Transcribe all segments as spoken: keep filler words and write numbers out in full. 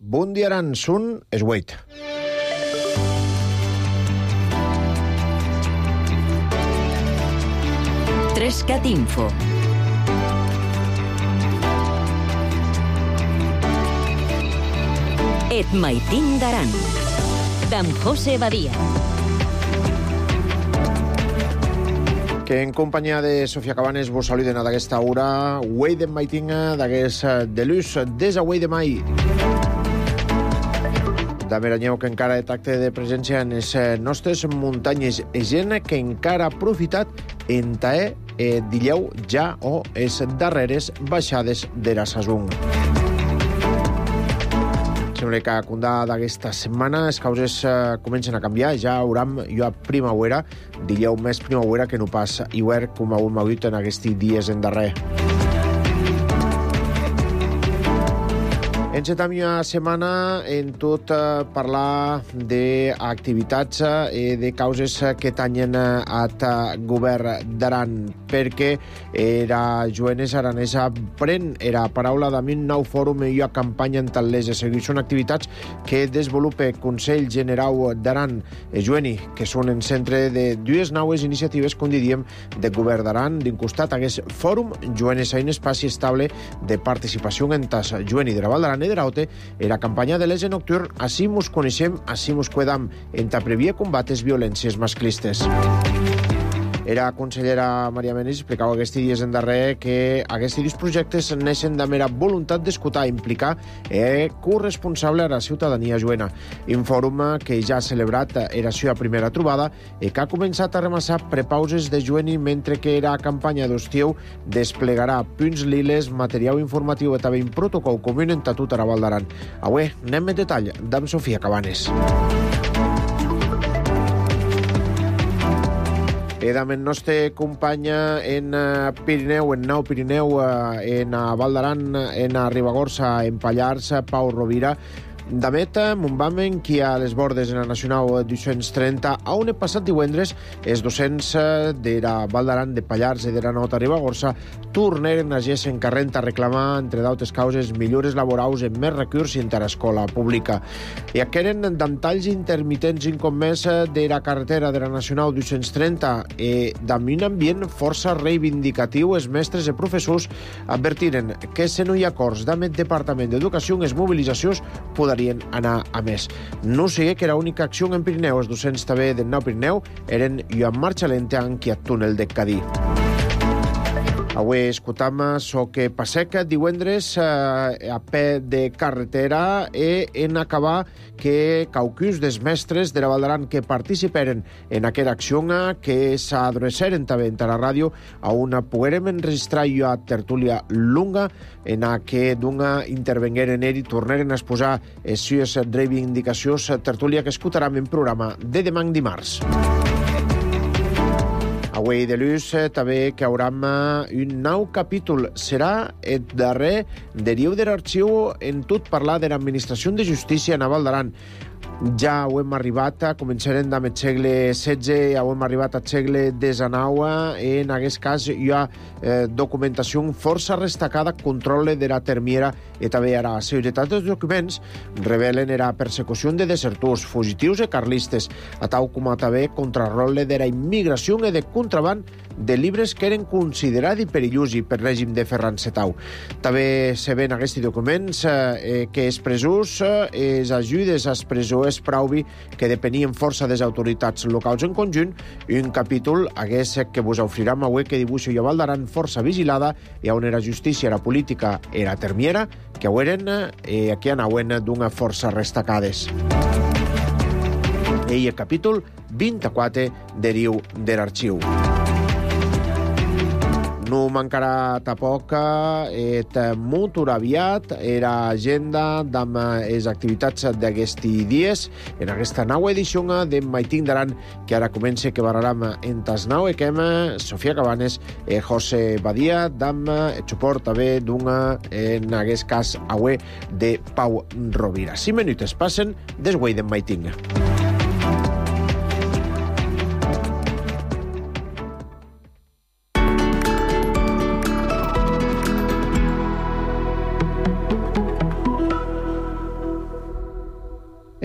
Bundiaran sun esweit. Trescat Info. Et maitin d'aran. D'en José Badia. Que en companyia de Sofia Cabanes vos saluden a d'aquesta hora. Uei d'en maitin d'aquest delús des a uei de mai. D'ameranyeu que encara de tacte de presència en les nostres muntanyes e gent que encara ha aprofitat en taer e dilleu ja o es darreres baixades de la Sasung. Sembla que a Condà d'aquesta setmana les causes eh, comencen a canviar. Ja hauram jo a primavera, dilleu més primavera que no pas hivern, com ho hem hagut en aquests dies en darrer. Encetam una setmana en tot eh, parlar d'activitats i eh, de causes que tanyen at govern d'Aran, perquè era Joanes Aranesa pren era paraula d'un nou fòrum i una campanya en tal·les de seguir. Són activitats que desenvolupa Consell Generau d'Aran e Joeni, que són en centre de dues naues iniciatives, com diríem, de govern d'Aran. D'incostat aquest fòrum, Joanes ha un espai estable de participació en tas Joeni de la Val d'Aran i de Raute, era campanya de l'E S Nocturn. Així mos coneixem, així mos cuidam, en ta previa combates violències masclistes. Era consellera Maria Menis explicava aquests dies en darrer que aquests projectes neixen de mera voluntat d'escoltar, implicar i corresponsable a la ciutadania juena. Un fòrum que ja ha celebrat era la seva primera trobada i que ha començat a remassar prepauses de jueni, mentre que era campanya d'estiu desplegarà punts liles, material informatiu i també un protocol comú en tot a la Val d'Aran. Avui anem en detall d'en Sofia Cabanes. Edam en nostre companya en Pirineu, en Nou Pirineu, en Val d'Aran, en Ribagorça, en Pallars, Pau Rovira. Damet, Montbamen, qui a les bordes en la Nacional dos-cents trenta, on he passat divendres els docents de la Val d'Aran, de Pallars i de la Nota Ribagorça tornaren a GES en carrent a reclamar, entre d'altres causes, millores laborals en més recursos inter escola pública. I aqueren d'antalls intermitents incomès de la carretera de la Nacional dos-cents trenta i d'amb un ambient força reivindicatiu, els mestres i professors advertiren que si no hi ha acords d'amb Departament d'Educació, les mobilitzacions poden anar a més. No sé que era única acció en Pirineu. Els docents també del Nou Pirineu eren i en marxa lenta en qui a túnel de Cadí. Avui escoltam so que passec divendres eh, a peu de carretera i en acabar que caucus dels mestres de la Val d'Aran que participaren en aquella acció que s'adreceren també a la ràdio a una poguérem enregistrar i a tertúlia lunga en a que d'una intervengueren i tornaren a exposar les seves reivindicacions, tertúlia que escoltarem en programa de demà dimarts. Avui de l'ús també que hauram un nou capítol. Serà el darrer deriu de l'arxiu en tot parlar de l'administració de justícia en Val d'Aran. Ja ho hem arribat, començarem amb el segle setze, ja ho hem arribat al segle dinou, en aquest cas hi ha eh, documentació força destacada, control de la termiera i també la seguretat dels documents revelen la persecució de desertors, fugitius i carlistes, a tal com també contrarrol de la immigració i de contraband de llibres que eren considerats perillosos per règim de Ferran Setau. També se ven aquests documents eh, que els presos, eh, les ajudes als presons prauvi que depenien força de les autoritats locals en conjunt, i un capítol hagués que vos ofriram avui que dibuixa a Val d'Aran força vigilada i on era justícia, la política i la termiera, que ho eren i aquí anaven d'una força destacades. I el capítol vint-i-quatre deriu de l'arxiu. No mancarà tampoc et molt aviat era agenda amb les activitats d'aquests dies en aquesta nova edició de Maitin d'Aran, que ara comença, que barraram en tas nau i que hem Sofia Cabanes i José Badia amb el suport també d'una, en aquest cas, avui de Pau Rovira. Cinc minutes passen des guai de Maitin.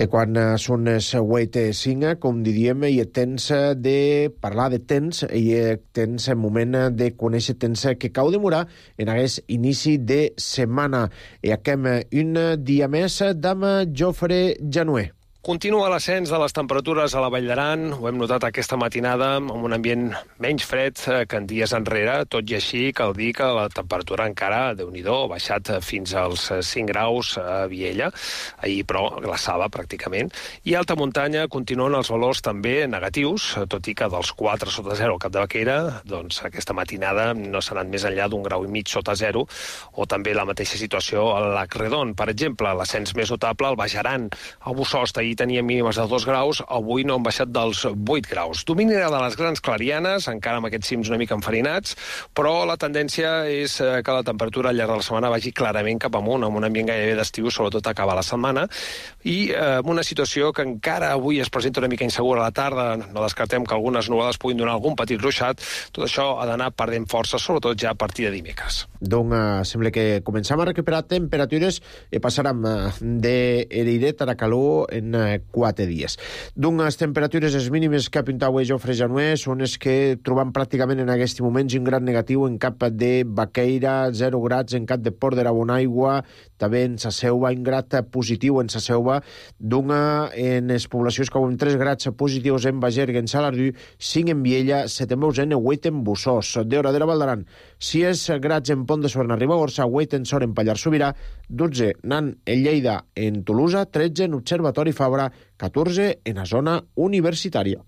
E quan són les vuit i cinc, com diríem, i temps de parlar de temps i temps en moment de conèixer temps que cau demorar en aquest inici de setmana. I acabem un dia més d'Am Jofre Januer. Continua l'ascens de les temperatures a la Vall d'Aran. Ho hem notat aquesta matinada amb un ambient menys fred que en dies enrere. Tot i així, cal dir que la temperatura encara, Déu-n'hi-do, ha baixat fins als cinc graus a Viella. Ahir, però, glaçava pràcticament. I a alta muntanya continuen els valors també negatius, tot i que dels quatre sota zero al Cap de Baquera, doncs aquesta matinada no s'ha anat més enllà d'un grau i mig sota zero, o també la mateixa situació a Lac Redon. Per exemple, l'ascens més notable al Baix Aran. A Bussost, ahir tenia mínimes de dos graus, avui no han baixat dels vuit graus. Domini de les grans clarianes, encara amb aquests cims una mica enfarinats, però la tendència és que la temperatura al llarg de la setmana vagi clarament cap amunt, amb un ambient gairebé d'estiu, sobretot a acabar la setmana, i amb eh, una situació que encara avui es presenta una mica insegura a la tarda. No descartem que algunes nuvolades puguin donar algun petit ruixat. Tot això ha d'anar perdent força, sobretot ja a partir de dimecres. Doncs uh, sembla que comencem a recuperar temperatures i passarem uh, de l'airet a la calor en uh, quatre dies. Doncs les temperatures les mínimes que apuntava Jofre Januer són les que trobam pràcticament en aquests moments un gran negatiu en Cap de Baqueira, zero grads en Cap de Port de la Bonaigua, també en Sa Selva, un grad positiu en Sa Selva, doncs en les poblacions que hem tres grads positius en Bagerga, en Salardú, cinc en Viella, set en Bausen, vuit en Bussost, d'Hora de la Val d'Aran, sis grads en Pont de Suert, en Ribagorça, vuit en Sort, en Pallars Sobirà, dotze en Lleida, en Tolosa, tretze en Observatori Fabra, catorze en la zona universitària.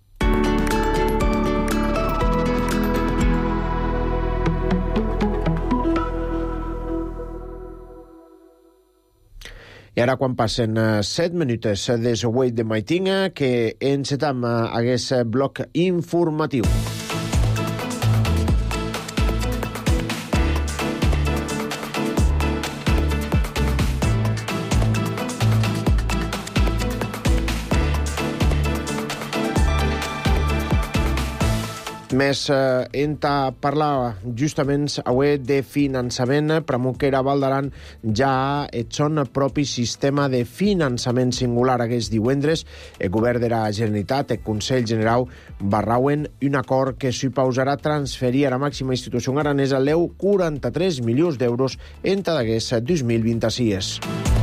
I ara, quan passen set minuts des de vuit de maitinga, que encetam aquest bloc informatiu. Més eh, enta parlar justament avui de finançament, pramo que era Val d'Aran ja et son propi sistema de finançament singular. Aquests divendres el govern de la Generalitat, el Consell General, barrauen un acord que suposarà transferir a la màxima institució aranesa l'eu quaranta-tres milions d'euros entre d'aquest dos mil vint-i-sis.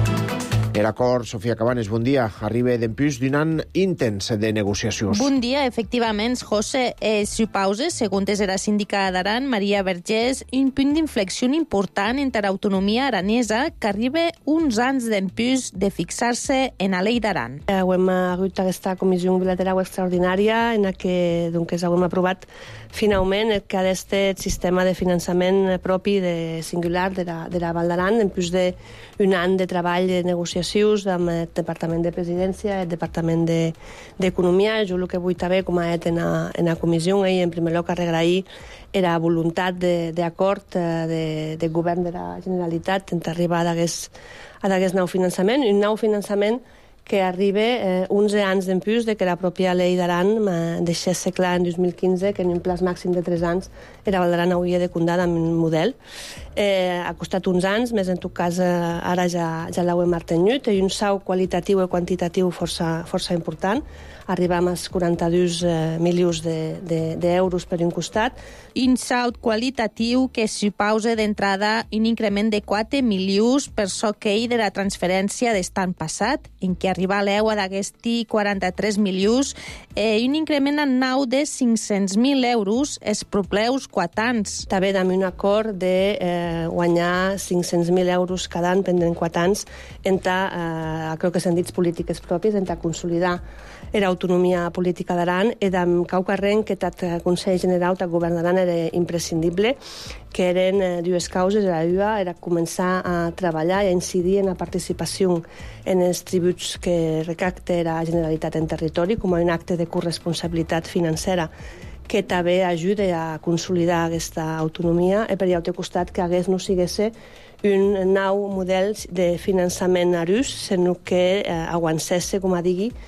L'acord, Sofia Cabanes, bon dia, arriba d'empús d'un any intens de negociacions. Bon dia, efectivament, José. Eh, supose, segons la síndica d'Aran, Maria Vergés, un punt d'inflexió important entre l'autonomia aranesa que arriba uns anys d'empús de fixar-se en la llei d'Aran. Eh, hem hagut aquesta comissió bilateral extraordinària en la que doncs, hem aprovat finalment que aquest sistema de finançament propi de singular de la, de la Val d'Aran, en plus d'un any de treball de negociacions amb el Departament de Presidència, el Departament d'Economia. De, jo el que vull també, com ha dit en la, en la comissió, i en primer lloc agrair la voluntat d'acord de, de, de govern de la Generalitat en arribar a aquest nou finançament, un nou finançament que arriba eh, onze anys d'empús de que la pròpia llei d'Aran eh, deixés ser clar en dos mil quinze que en un plaç màxim de tres anys era Val d'Aran hauria de comptar amb un model. Eh, ha costat uns anys, més en tot cas eh, ara ja, ja l'hem mantingut, i un salt qualitatiu i quantitatiu força, força important. Arribam als quaranta-dos eh, milions d'euros per un costat. Un salt qualitatiu que suposa d'entrada un increment de quatre milions per so que hi de la transferència d'estan passat, en què arriba a l'eu d'aquesti quaranta-tres milions, eh, un increment en nou de cinc-cents mil euros els propers quatre anys. També amb un acord de eh, guanyar cinc-cents mil euros cada any pendent quatre anys entre, eh, crec que s'han dit polítiques pròpies, entre consolidar l'autonomia política d'Aran i amb cau carrent que tant el Consell General, tant el Govern d'Aran era imprescindible, que eren eh, dues causes. La una era començar a treballar i a incidir en la participació en els tributs que recapta la Generalitat en territori com a un acte de corresponsabilitat financera que també ajuda a consolidar aquesta autonomia, i per l'altre costat que hagués no sigués un nou model de finançament arús, sinó que eh, aguancés, com a digui,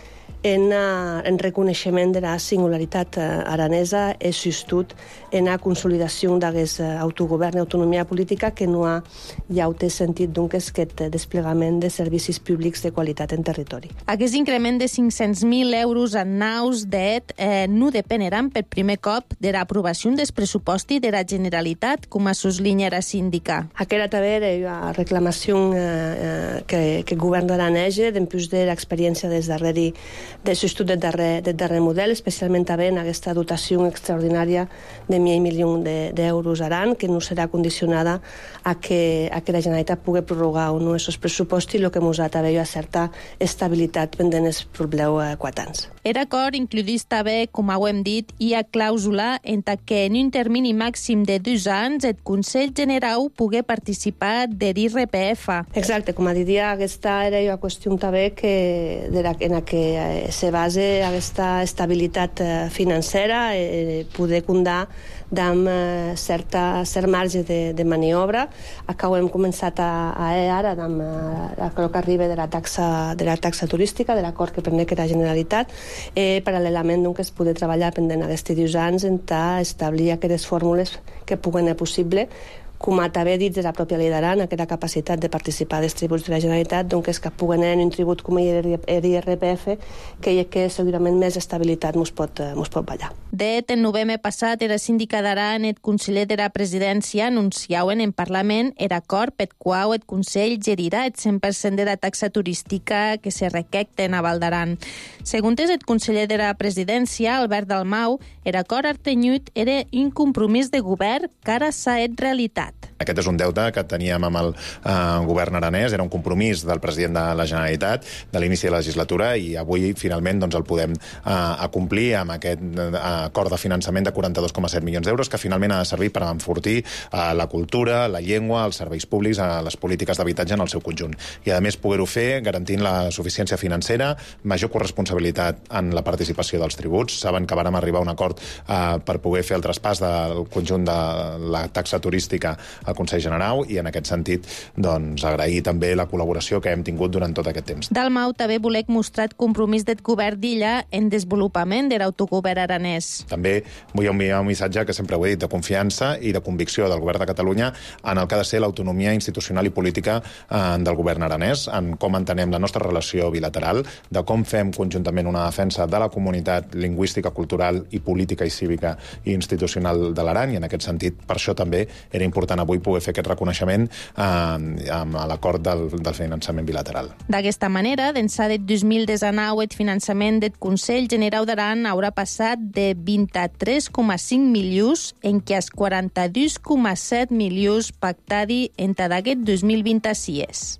en, en reconeixement de la singularitat aranesa e sustot en la consolidació d'aquest autogovern i autonomia política que no ha ja ho té sentit donc aquest desplegament de servicis públics de qualitat en territori. Aquest increment de cinc-cents mil euros en naus d'E T eh, no depeneran per primer cop de l'aprovació dels pressupostos de la Generalitat, com a sublinea la síndica. Aquesta també era la reclamació eh, que, que el govern d'aranès, dempús de l'experiència des darrere de l'estudi del darrer, del darrer model, especialment també en aquesta dotació extraordinària de mig milió d'euros aran, que no serà condicionada a que, a que la Generalitat pugui prorrogar o no aquests pressupostos i el que ens ha també certa estabilitat pendent els propers quatre anys. Era acord includís també, com ho hem dit, i a clàusula en que en un termini màxim de dos anys el Consell General pugui participar de l'I R P F. Exacte, com a diria, aquesta era una qüestió també que, de la, en la que eh, se base aquesta estabilitat eh, financera, eh, poder comptar amb eh, certa, cert marge de, de maniobra. Acá ho hem començat a, a ara amb eh, el que arriba de la taxa, de la taxa turística, de l'acord que prenec la Generalitat, eh, paral·lelament doncs, es pugui treballar pendent aquests dos anys en establir aquestes fórmules que puguen ser possible, com a també dit de la pròpia llei d'Aran, aquesta capacitat de participar dels tributs de la Generalitat, doncs és que puguen anar en un tribut com l'I R P F, que, que segurament més estabilitat ens pot, ens pot ballar. De fet, en novembre passat, era síndica d'Aran, el conseller de la presidència anunciaven en Parlament el acord per qual el Consell gerirà el cent per cent de la taxa turística que se requecta a Val d'Aran. Segons el conseller de la presidència, Albert Dalmau, l'acord artenyut era un compromís de govern que ara s'ha fet realitat. Aquest és un deute que teníem amb el eh, govern aranès, era un compromís del president de la Generalitat de l'inici de la legislatura i avui finalment doncs, el podem eh, acomplir amb aquest eh, acord de finançament de quaranta-dos coma set milions d'euros que finalment ha de servir per enfortir eh, la cultura, la llengua, els serveis públics, eh, les polítiques d'habitatge en el seu conjunt. I a més poder-ho fer garantint la suficiència financera, major corresponsabilitat en la participació dels tributs. Saben que vàrem arribar a un acord eh, per poder fer el traspàs del conjunt de la taxa turística al Consell General i en aquest sentit doncs, agrair també la col·laboració que hem tingut durant tot aquest temps. Dalmau també volec mostrar el compromís del govern d'Illa en desenvolupament de l'autogovern aranès. També vull enviar un missatge que sempre ho he dit, de confiança i de convicció del govern de Catalunya en el que ha de ser l'autonomia institucional i política eh, del govern aranès, en com entenem la nostra relació bilateral, de com fem conjuntament una defensa de la comunitat lingüística, cultural i política i cívica i institucional de l'Aran, i en aquest sentit, per això també era important avui poder fer aquest reconeixement eh, amb l'acord del, del finançament bilateral. D'aquesta manera, d'ençà del dos mil dinou, el finançament del Consell General d'Aran haurà passat de vint-i-tres coma cinc milions en què els quaranta-dos coma set milions pactadi entre d'aquest dos mil vint-i-sis.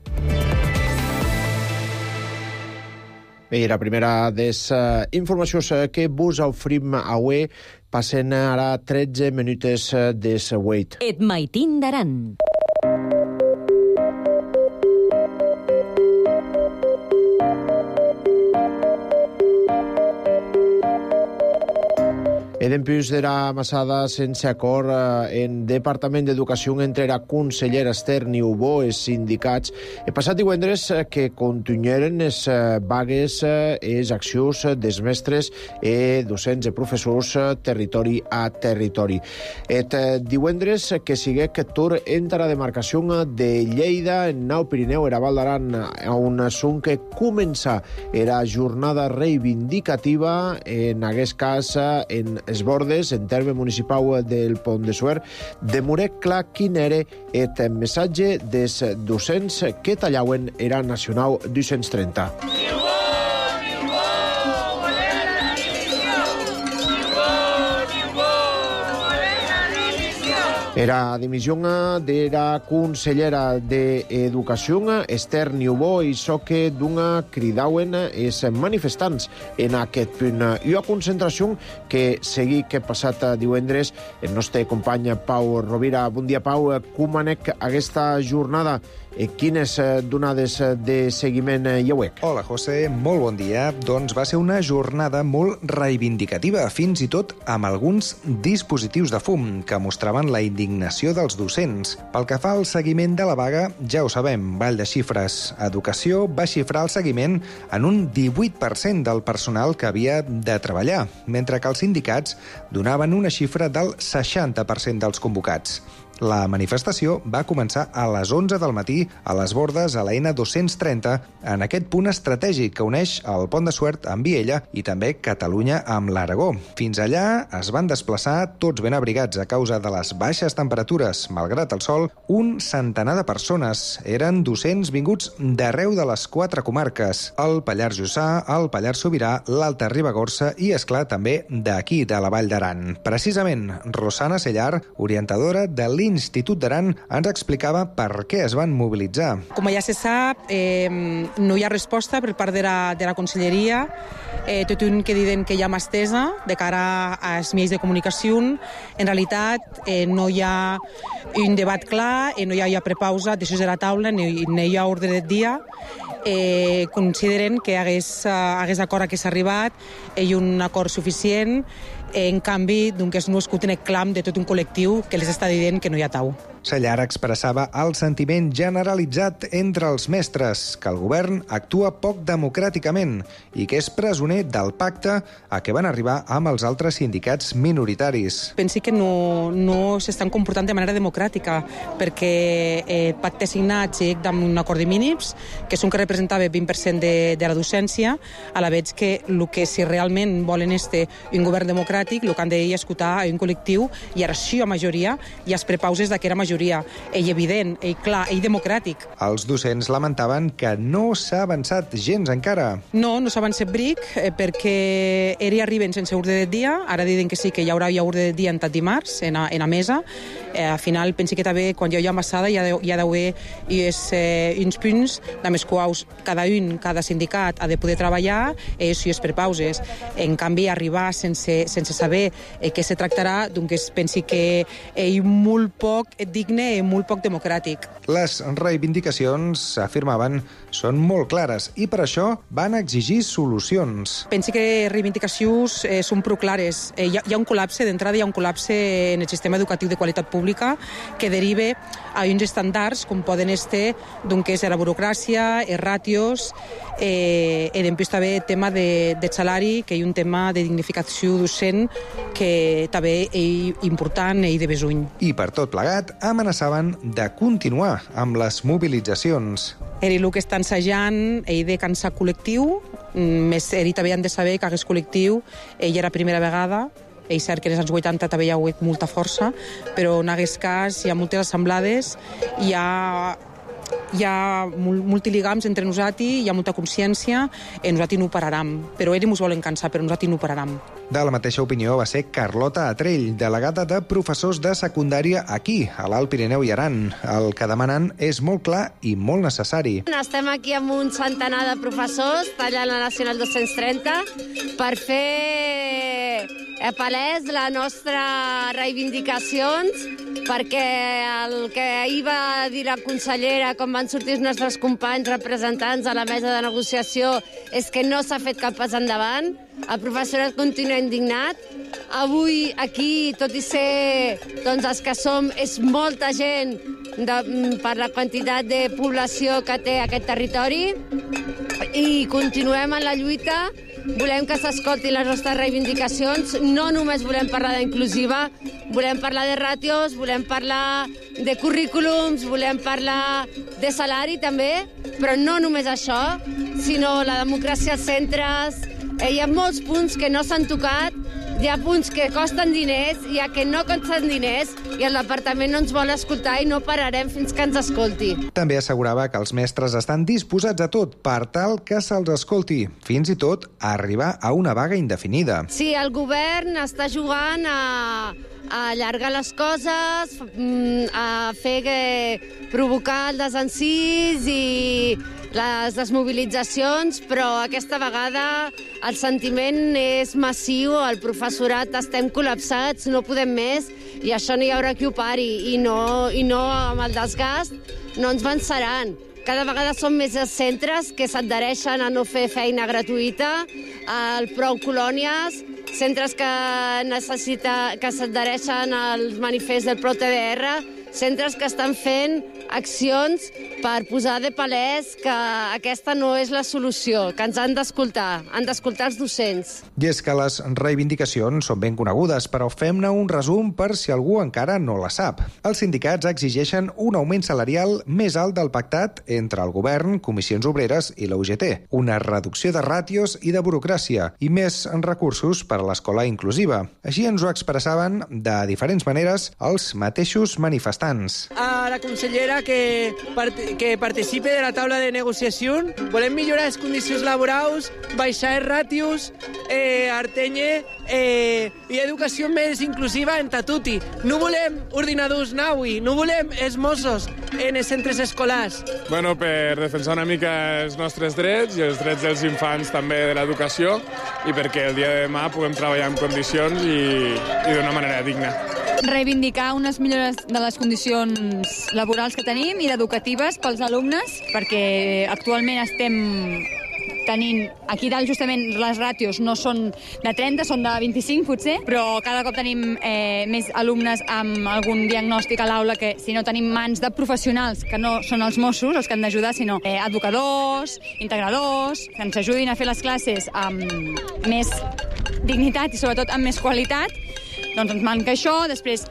Bé, la primera des uh, informacions que vos oferim avui, passen ara tretze minutes des vuit. Et maitin d'Aran. E dempús dera amassada sense acord eh, en Departament d'Educació entre la consellera Esther Niubó i els sindicats. E passat divendres eh, que continueren les eh, vagues eh, les accions dels mestres e docents i professors eh, territori a territori. Et eh, divendres que sigue que tur entra la demarcació de Lleida en Nau Pirineu era Val d'Aran on són que comença era jornada reivindicativa en aquest cas en es bordes, en terme municipal del Pont de Suert, demoré clar quin era el missatge dels docents que tallaven era Nacional dos-cents trenta. Era dimissió de la consellera d'Educació, Esther Niubó, i so que d'una cridauen els manifestants en aquest punt. I una concentració que segui que passat divendres el nostre company Pau Rovira. Bon dia, Pau. Com anec aquesta jornada Eh, quines donades de seguiment hi hauec? Hola, José, molt bon dia. Doncs va ser una jornada molt reivindicativa, fins i tot amb alguns dispositius de fum que mostraven la indignació dels docents. Pel que fa al seguiment de la vaga, ja ho sabem, ball de xifres. Educació va xifrar el seguiment en un divuit per cent del personal que havia de treballar, mentre que els sindicats donaven una xifra del seixanta per cent dels convocats. La manifestació va començar a les onze del matí a les Bordes a la ena dos-cents trenta, en aquest punt estratègic que uneix el Pont de Suert amb Viella i també Catalunya amb l'Aragó. Fins allà es van desplaçar tots ben abrigats a causa de les baixes temperatures. Malgrat el sol, un centenar de persones eren docents vinguts d'arreu de les quatre comarques, el Pallars Jussà, el Pallars Sobirà, l'Alta Ribagorça i, esclar, també d'aquí, de la Vall d'Aran. Precisament, Rosana Sellar, orientadora de l'I l'Institut d'Aran, ens explicava per què es van mobilitzar. Com ja se sap, eh, no hi ha resposta per part de la, de la Conselleria, eh, tot un que diuen que hi ha mà estesa de cara als mitjans de comunicació. En realitat, eh, no hi ha un debat clar, eh, no hi ha prepausa, d'això de la taula, ni, ni hi ha ordre del dia. Eh, consideren que hagués, uh, hagués acord a què s'ha arribat eh, i un acord suficient. Eh, en canvi, doncs, no escolten el clam de tot un col·lectiu que les està dient que no hi ha tau. Sellar expressava el sentiment generalitzat entre els mestres, que el govern actua poc democràticament i que és presoner del pacte a què van arribar amb els altres sindicats minoritaris. Pensi que no, no s'estan comportant de manera democràtica, perquè el eh, pacte signat sí, amb un acord de mínims, que és un que representava el vint per cent de, de la docència, a la veig que el que si realment volen este un govern democràtic, el que han d'escoltar a un col·lectiu, i ara sí a majoria, i es prepauses d'aquera majoria. Ell evident, ell clar, ell democràtic. Els docents lamentaven que no s'ha avançat gens encara. No, no s'ha avançat bric, eh, perquè era arriben sense ordre del dia, ara diuen que sí, que hi haurà ja ordre del dia en tot dimarts, en a, en a mesa. Eh, al final, pensi que també, quan hi ha ambassada, hi ha d'haver eh, uns punts de més quals cada un, cada sindicat ha de poder treballar eh, si es prepauses. En canvi, arribar sense, sense saber eh, què se tractarà, doncs pensi que ell molt poc digne i molt poc democràtic. Les reivindicacions, afirmaven, són molt clares i per això van exigir solucions. Pensi que reivindicacions eh, són prou clares. Eh, hi, ha, hi ha un col·lapse, d'entrada hi ha un col·lapse en el sistema educatiu de qualitat pública que deriva a uns estàndards com poden estar doncs, la burocràcia, els ràtios, eh, i després també el tema de, de salari, que hi ha un tema de dignificació docent que també és important i de besuny. I per tot plegat, amenaçaven de continuar amb les mobilitzacions. Era el que està ensajant, ell de cansar col·lectiu, més ell també han de saber que aquest col·lectiu, ell era la primera vegada, és cert que en els anys vuitanta també hi ha hagut molta força, però en aquest cas hi ha moltes assemblades, hi ha, hi ha multiligams entre nosaltres, hi ha molta consciència, i nosaltres no ho pararem. Però ells ens volen cansar, però nosaltres no ho pararem. De la mateixa opinió va ser Carlota Atrell, delegada de professors de secundària aquí, a l'Alt Pirineu i Aran. El que demanen és molt clar i molt necessari. Estem aquí amb un centenar de professors, tallant la Nacional dos-cents trenta, per fer palès les nostres reivindicacions, perquè el que ahir va dir la consellera, com van sortir els nostres companys representants a la mesa de negociació, és que no s'ha fet cap pas endavant. El professorat continua indignat. Avui aquí, tot i ser doncs, els que som, és molta gent de, per la quantitat de població que té aquest territori, i continuem en la lluita. Volem que s'escoltin les nostres reivindicacions. No només volem parlar d'inclusiva, volem parlar de ràtios, volem parlar de currículums, volem parlar de salari també, però no només això, sinó la democràcia als centres. Hi ha molts punts que no s'han tocat, hi ha punts que costen diners, hi ha que no costen diners, i el departament no ens vol escoltar i no pararem fins que ens escolti. També assegurava que els mestres estan disposats a tot per tal que se'ls escolti, fins i tot a arribar a una vaga indefinida. Sí, el govern està jugant a, a allargar les coses, a fer que, provocar el desencís i les desmobilitzacions, però aquesta vegada el sentiment és massiu, el professorat estem col·lapsats, no podem més, i això no hi haurà qui ho pari, i no, i no amb el desgast no ens venceran. Cada vegada són més els centres que s'adhereixen a no fer feina gratuïta, al Prou Colònies, centres que, necessita, que s'adhereixen al manifest del Pro T V R, centres que estan fent accions per posar de palès que aquesta no és la solució, que ens han d'escoltar, han d'escoltar els docents. I és que les reivindicacions són ben conegudes, però fem-ne un resum per si algú encara no la sap. Els sindicats exigeixen un augment salarial més alt del pactat entre el govern, Comissions Obreres i la U G T, una reducció de ràtios i de burocràcia i més recursos per a l'escola inclusiva. Així ens ho expressaven de diferents maneres els mateixos manifestants. A la consellera que, part que participe de la taula de negociació. Volem millorar les condicions laborals, baixar els ràtios, eh, artenye eh, i educació més inclusiva en tatuti. No volem ordinadors naui, no volem els Mossos en els centres escolars. Bueno, per defensar una mica els nostres drets i els drets dels infants també de l'educació i perquè el dia de demà puguem treballar en condicions i, i d'una manera digna. Reivindicar unes millores de les condicions laborals que tenim i educatives pels alumnes, perquè actualment estem tenint, aquí dalt justament les ràtios no són de trenta, són de vint-i-cinc potser, però cada cop tenim eh, més alumnes amb algun diagnòstic a l'aula que si no tenim mans de professionals, que no són els Mossos els que han d'ajudar, sinó eh, educadors, integradors, que ens ajudin a fer les classes amb més dignitat i sobretot amb més qualitat. Doncs ens manca això. Després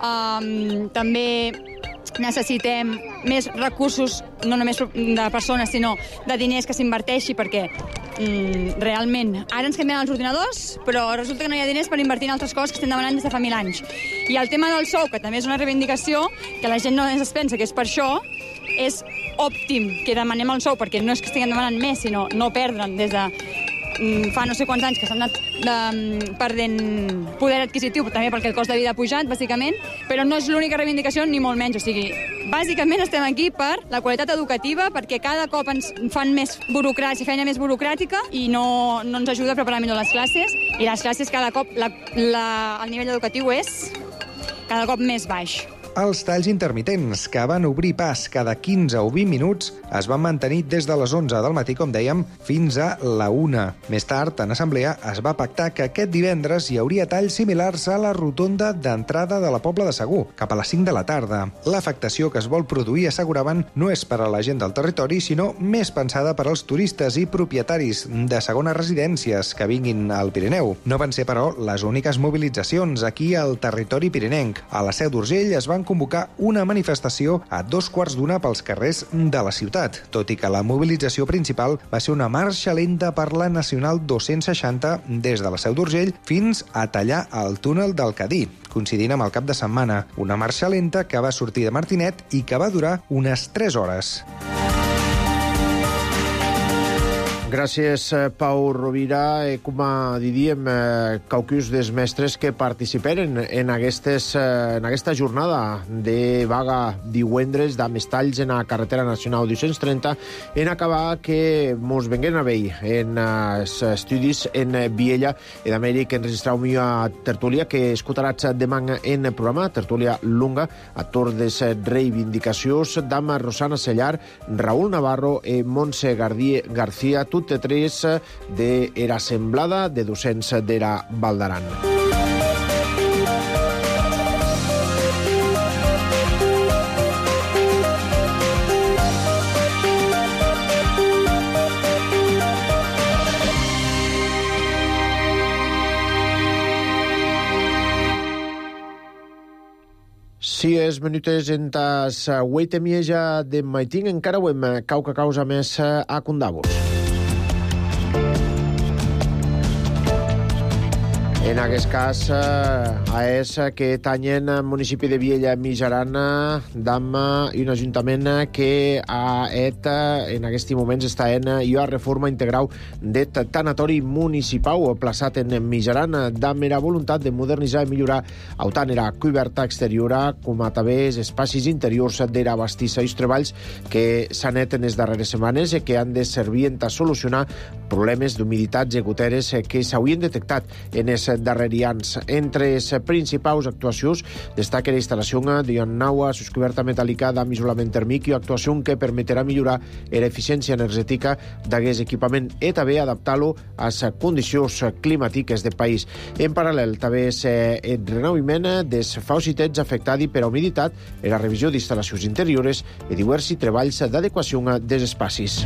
um, també necessitem més recursos, no només de persones, sinó de diners que s'inverteixi, perquè mm, realment ara ens canvien els ordinadors, però resulta que no hi ha diners per invertir en altres coses que estem demanant des de fa mil anys. I el tema del sou, que també és una reivindicació, que la gent no es pensa que és per això, és òptim que demanem el sou, perquè no és que estiguem demanant més, sinó no perdre'n des de fa no sé quants anys que s'han anat de, perdent poder adquisitiu, també perquè el cost de vida ha pujat, bàsicament, però no és l'única reivindicació, ni molt menys. O sigui, bàsicament estem aquí per la qualitat educativa, perquè cada cop ens fan més burocràcia, feina més burocràtica, i no, no ens ajuda a preparar millor les classes, i les classes cada cop, la, la, el nivell educatiu és cada cop més baix. Els talls intermitents, que van obrir pas cada quinze o vint minuts, es van mantenir des de les onze del matí, com dèiem, fins a la una. Més tard, en assemblea, es va pactar que aquest divendres hi hauria talls similars a la rotonda d'entrada de la Pobla de Segur, cap a les cinc de la tarda. L'afectació que es vol produir, asseguraven, no és per a la gent del territori, sinó més pensada per als turistes i propietaris de segones residències que vinguin al Pirineu. No van ser, però, les úniques mobilitzacions aquí al territori pirinenc. A la Seu d'Urgell es van convocar una manifestació a dos quarts d'una pels carrers de la ciutat, tot i que la mobilització principal va ser una marxa lenta per la Nacional dos-cents seixanta des de la Seu d'Urgell fins a tallar el túnel del Cadí, coincidint amb el cap de setmana. Una marxa lenta que va sortir de Martinet i que va durar unes tres hores. Gràcies, Pau Rovira. Eh, com a diríem, eh, caucus dels mestres que participeren en, aquestes, eh, en aquesta jornada de vaga divendres d'amb talls en la carretera nacional dos-cents trenta, en acabar que mos venguen a veure en els uh, estudis en Viella i d'Amèric enregistrar una tertúlia que escoltaràs demà en el programa, tertúlia lunga, a torn des reivindicacions d'ama Rosana Sellar, Raúl Navarro i Montse García, tot de tres de era assemblada de docents d'era Val d'Aran. Si és minutes en tas huit i mitja de matí, encara ho hem cauca causa més a Condavos. En aquest cas, eh, és que tanyen el municipi de Viella Mijarana, Dama i un ajuntament que a et, en aquests moments està en una reforma integral de tanatori municipal plaçat en Mijarana, Dama era voluntat de modernitzar i millorar autant era coberta exterior com a també els espais interiors d'era bastissa i els treballs que s'han fet en les darreres setmanes i que han de servir a solucionar problemes d'humiditats i goteres que s'haurien detectat en els darrerians. Entre les principals actuacions destaca la instal·lació d'una nova suscoberta metàl·lica amb isolament tèrmic i actuació que permetrà millorar l'eficiència energètica d'aquest equipament i també adaptar-lo a les condicions climàtiques del país. En paral·lel, també és el renovament dels faucitets afectats per humiditat i la revisió d'instal·lacions interiores i diversos treballs d'adequació dels espais.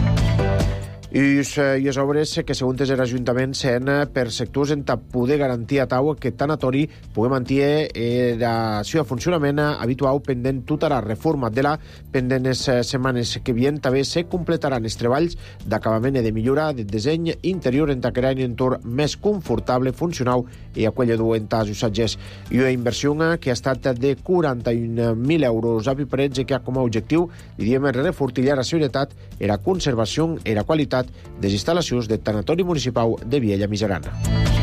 I les obres que, segons els ajuntaments, seran per sectors en poder garantir a tau que tanatori pugui mantenir la seva funcionament habitual pendent tota la reforma de la pendent les setmanes que vien. També se completaran els treballs d'acabament i de millora del disseny interior en crear un entorn més confortable, funcional i acollidor en els usatgers. I una inversió que ha estat de quaranta-un mil euros a Piprets i que ha com a objectiu, diríem, refortillar la seguretat i la conservació i la qualitat de les instal·lacions del tanatori municipal de Viella Miserana.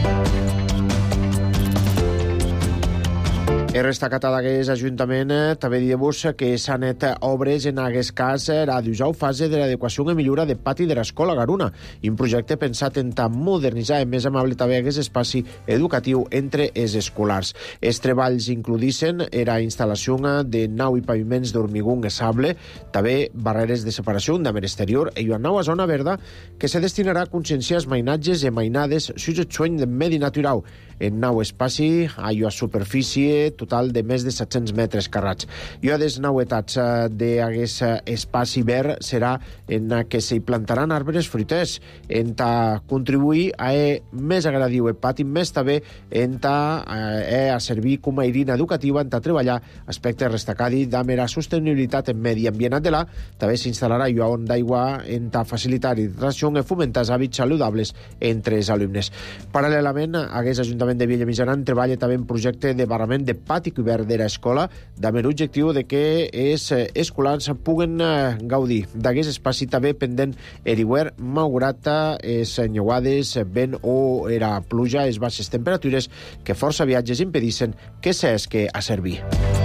He destacat d'aquest ajuntament també dir-vos que s'han net obres en aquest cas la dusau fase de l'adequació i millora del pati de l'escola Garuna, un projecte pensat en modernitzar i més amable també aquest espai educatiu entre els escolars. Els treballs incluïssin la instal·lació de nau i paviments d'hormigó i sable, també barreres de separació d'un exterior i una nova zona verda que se destinarà a conscienciar els mainatges i mainades sobre el sueny del medi natural. En nou espai, a una superfície total de més de set-cents metres carrats. I una de les novetats d'aquest espai verd serà en què s'hi plantaran arbres fruiters, en ta contribuir a més agradiu el pati, més també en ta a servir com a eina educativa, en ta treballar aspectes destacats amb la sostenibilitat en medi ambient de la, també s'instal·larà una on d'aigua en ta facilitar hidratació i fomentar els hàbits saludables entre els alumnes. Paral·lelament, aquest Ajuntament de Viella Miserana treballa també en projecte de barrament de pati cobert de l'escola, amb l'objectiu de que els escolars puguen gaudir d'aquest espai també pendent l'hivern, malgrat les enllauades, vent o la pluja, les baixes temperatures que força viatges impedissin que s'esque a servir.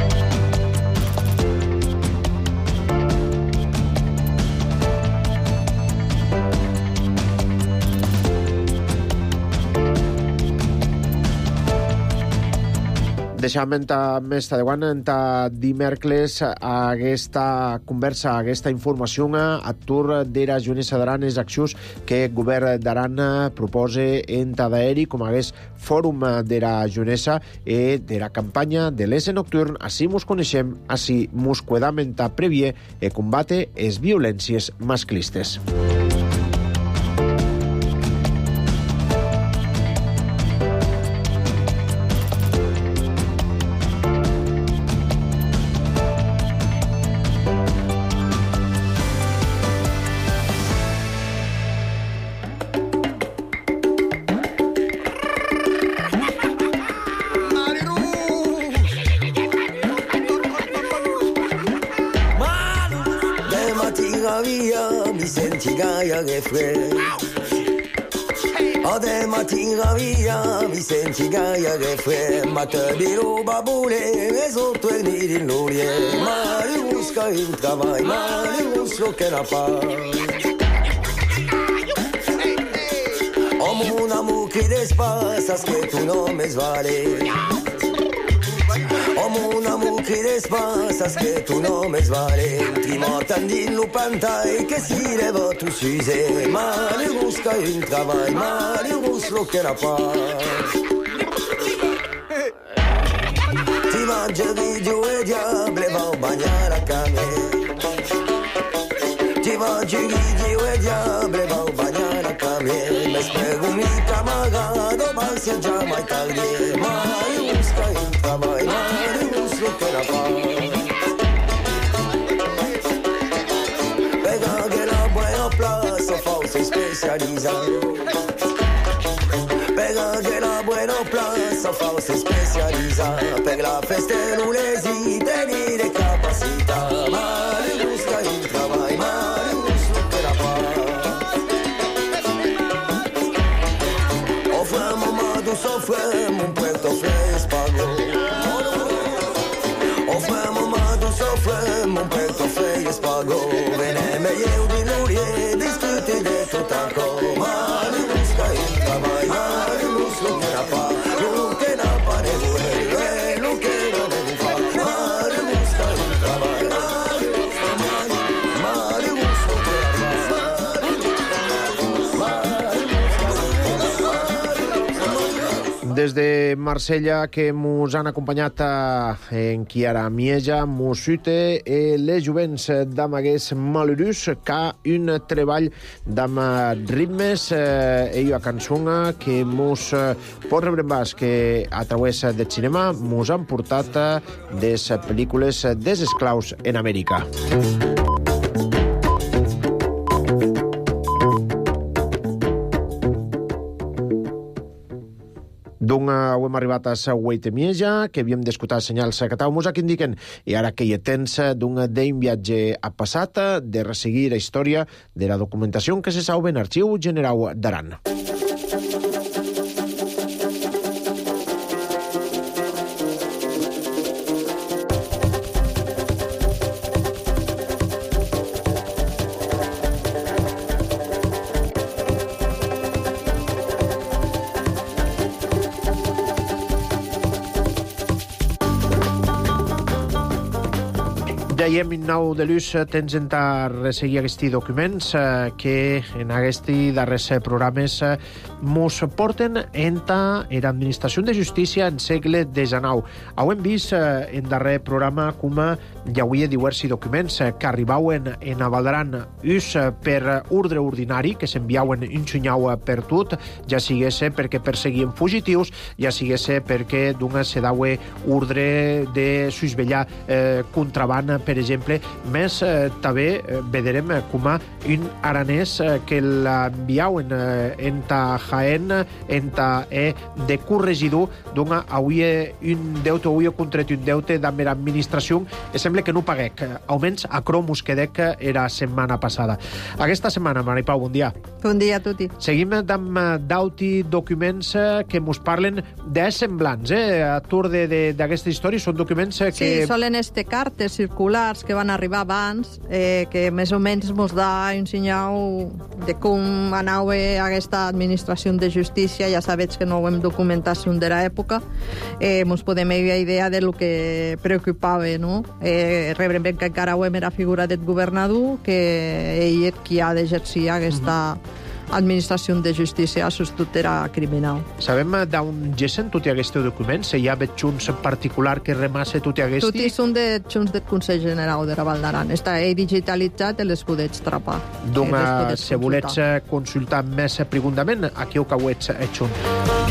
Deixem més tardeuant, en dimecres, aquesta conversa, aquesta informació a tour de la Junessa d'Aran, les accions que el govern d'Aran proposa en d'aeri, com aquest fòrum de la Junessa i de la campanya de l'E S Nocturn. Així mos coneixem, així mos cuidam en ta previer i combate les violències masclistes. Che fue Ode mattina via mi senti gaia che fue ma te di roba bule e sotto il nidi l'urie ma li busca in travai ma li busco che la fa Omo una mucchi de spasas che tu non me svale Omo una mucchi de spasas che tu non me svale Prima tandillo pantai che si leva tu suse ma li busca in travai ma li busco che la fa Ti mangia di giù e diable va a bagnare a cane Ti mangia di giù e diable va a bagnare a cane Mi spiego mica magado ma si già mai tardi ma li busca in travai ma li busco che la fa Pega che la buona plaza falsa specializza Pega che la buena plaza falsa specializza Per la festa nulesi tenere capacità Ma li busca in travai ma li busco che la fa Offremo ma tu soffremo un puerto fres pago Offremo ma tu soffremo un puerto fres pago Veneme eu di lurie discuti de tutaco Ma li busca in travai ma li busco che la fa Des de Marsella, que mos han acompanyat en Chiara Mieja, Musute e les jovents d'amaguers malurus, ca un treball d'am ritmes e una cançó que mos pot rebre en bas que a través del cinema mos han portat des pel·lícules des esclaus en Amèrica. Doncs ho hem arribat a la Hueite Mieja, que havíem d'escoltar senyals que taumos que indiquen, i ara que hi ha temps d'un d'un viatge a passat, de resseguir la història de la documentació que se salva en Arxiu General d'Aran. Dèiem en nou de l'ús tens en ta resseguir aquests documents eh, que en aquests darrers programes eh, mos porten en ta l'administració de justícia en segle desenou. Ho hem vist eh, en darrer programa com hi havia diversos documents eh, que arribaven en a Valdaran ús eh, per ordre ordinari, que s'enviaven un xunyau per tot, ja sigués perquè perseguien fugitius, ja sigués perquè d'un se daue ordre de susvellar eh, contraband, per exemple, més eh, també eh, veurem com un aranès eh, que l'enviaven eh, en ta Jaén, en ta e de corregidor, d'un havia un deute, havia contret un deute amb l'administració, i sembla que no paguec, almenys a Cromus que dec era setmana passada. Aquesta setmana, Maripau, bon dia. Bon dia a tutti. Seguim amb d'auti documents que mos parlen de semblants, eh? A tour d'aquesta història són documents que... Sí, solen este cartes circulars que van arribar abans, eh, que més o menys mos da un senyal de com anava aquesta administració de justícia. Ja sabets que no ho hem documentat de l'època, eh, mos podem haver idea de lo que preocupava, no? Eh, rebrem ben que encara ho hem era figura del governador, que ell és qui ha d'exercir aquesta administració de justícia a sus tutela criminal. Sabem d'on gessen tots aquests documents? Hi ha xunts particular que remassa tots aquests? Tots són de xunts del Consell General de la Val d'Aran. Està digitalitzat i les podets trapar. Doncs, si volets consultar més profundament, aquí ho que ho ets xunt.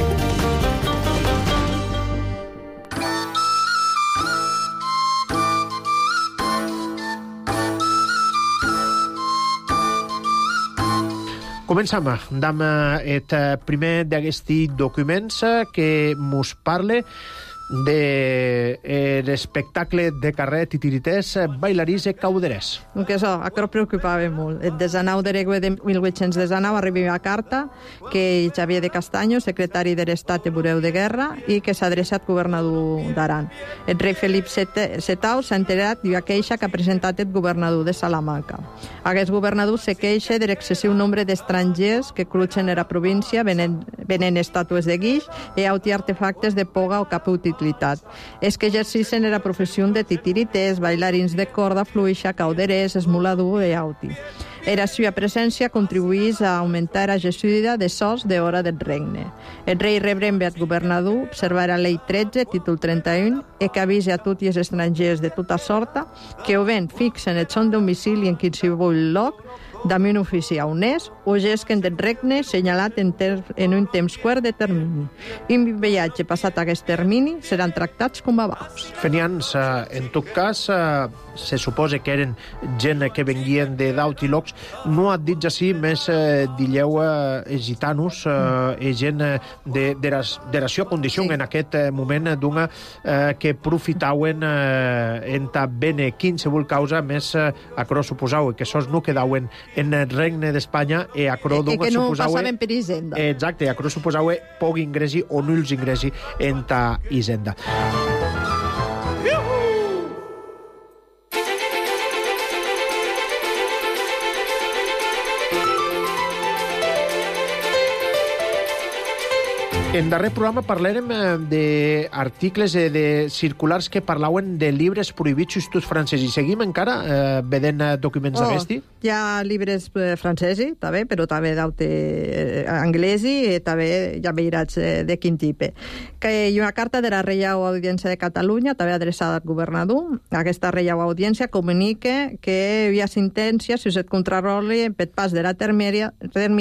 Comencem amb el primer d'aquests documents que mos parla de l'espectacle de carrer titirités, bailarís i cauderès. Que això, això preocupava molt. El desenou d'agost de mil vuit-cents desenou arriba una carta que Xavier de Castanyo, secretari de l'Estat de Bureu de Guerra, i que s'ha adreçat governador d'Aran. El rei Felip setau s'ha enterat d'una queixa que ha presentat el governador de Salamanca. Aquest governador se queixa de l'excessiu nombre d'estrangers que crutxen a la província venent, venent estàtues de guix i auti artefactes de poga o cap utilitat. És que exercicen la professió de titirités, bailarins de corda fluixa, cauderers, esmolador i auti. Era seva presència contribuís a augmentar la gestió de sos de hora del regne. El rei rebrembe al governador observar la llei tretze, títol trenta-un, i que avisi a tots els estrangers de tota sorta que o ben fixen el son domicili en qualsevol lloc d'ami un ofici honest o gesquen del regne senyalat en, ter en un temps quart de termini. I en viatge passat aquest termini seran tractats com a baus. Fenians, en tot cas, se suposa que eren gent que venguien de d'aut i locs. No et dits així, més dilleu gitanos, i gent de, de, de la seva condició en aquest moment d'una que profitaven en ta bene qualsevol causa, més a cro suposau que sos no quedaven en el regne d'Espanya i a cro que no passaven per Hisenda. Exacte, a cro suposau poc ingressi o nuls ingressi en ta Hisenda. En darrer programa parlàrem d'articles, de circulars que parlaven de llibres prohibits justos francesos. I seguim encara eh, vedent documents oh, d'aquesti? Hi ha llibres francesi, també, però també d'aute anglesi i també ja veuràs de quin tipus. Que hi ha una carta de la Reial Audiència de Catalunya, també adreçada al governador. Aquesta Reial Audiència comunica que hi ha sentència si es contrarroli per pas de la termiera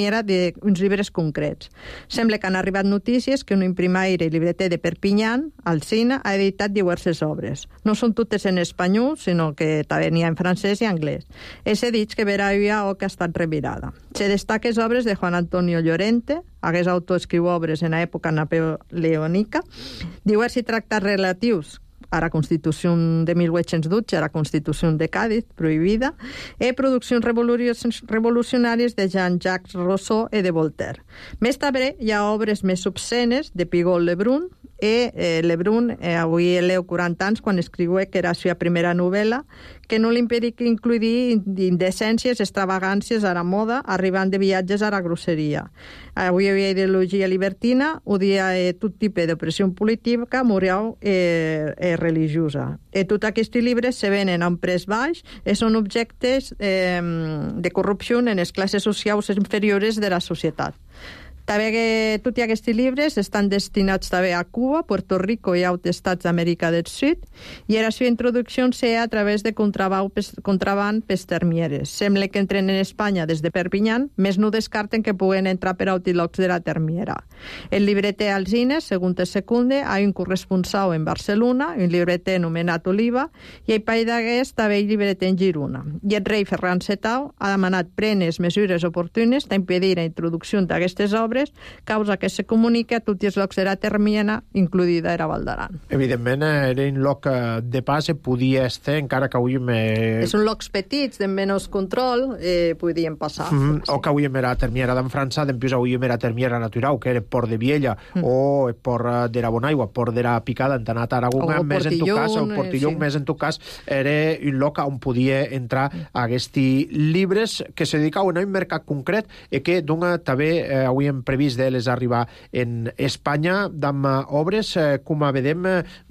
d'uns llibres concrets. Sembla que han arribat notícies que un imprimaire i llibreter de Perpinyà, Alsina, ha editat diverses obres. No són totes en espanyol, sinó que també n'hi ha en francès i anglès. És dit que verà o que ha estat revirada. Se destaquen obres de Juan Antonio Llorente, aquest autor escriu obres en l'època napoleònica, diversos tractats relatius a la Constitució de mil vuit-cents dotze, a la Constitució de Cádiz, prohibida, i produccions revolucionàries de Jean-Jacques Rousseau i de Voltaire. Més també hi ha obres més obscenes de Pigault Lebrun, i eh, Lebrun eh, avui leu quaranta anys quan escriu que era la seva primera novel·la, que no li impedic incluir indecències, extravagàncies a la moda, arribant de viatges a la grosseria. Avui hi havia ideologia libertina, odia eh, tot tipus d'opressió política, moral i eh, eh, religiosa. I tots aquests llibres se venen a un preu baix i són objectes eh, de corrupció en les classes socials inferiors de la societat. També que tots aquests llibres estan destinats també a Cuba, Puerto Rico i altres estats d'Amèrica del Sud, i la seva introducció sea a través de contraban pels termieres. Sembla que entren en Espanya des de Perpinyà, més no descarten que puguen entrar per autilocs de la termiera. El llibreter Alsines, segons el secunde, ha un corresponsal en Barcelona, un llibreter anomenat Oliva, i el país d'aquest també el llibreter en Girona. I el rei Ferran setau ha demanat prenes mesures oportunes d'impedir la introducció d'aquestes obres, causa que se comunica a tots els llocs de la termiana, incluïda era Val d'Aran. Evidentment, era un lloc de pas i podia estar, encara que avui... Me... Són llocs petits, de menys control, eh, podien passar. Mm -hmm. sí. O que avui era la termiera d'en França, després avui era la termiera natural, que era Port de Viella, mm. o Port de la Bonaigua, Port de la Picada, en Tanat Aragona, més en tu cas, o Portillon, sí. Més en tu cas, era un lloc on podia entrar mm. aquests llibres que se dedicaven a un mercat concret i que dona també, eh, avui hem previst d'elles arribar en Espanya amb obres, eh, com vedem,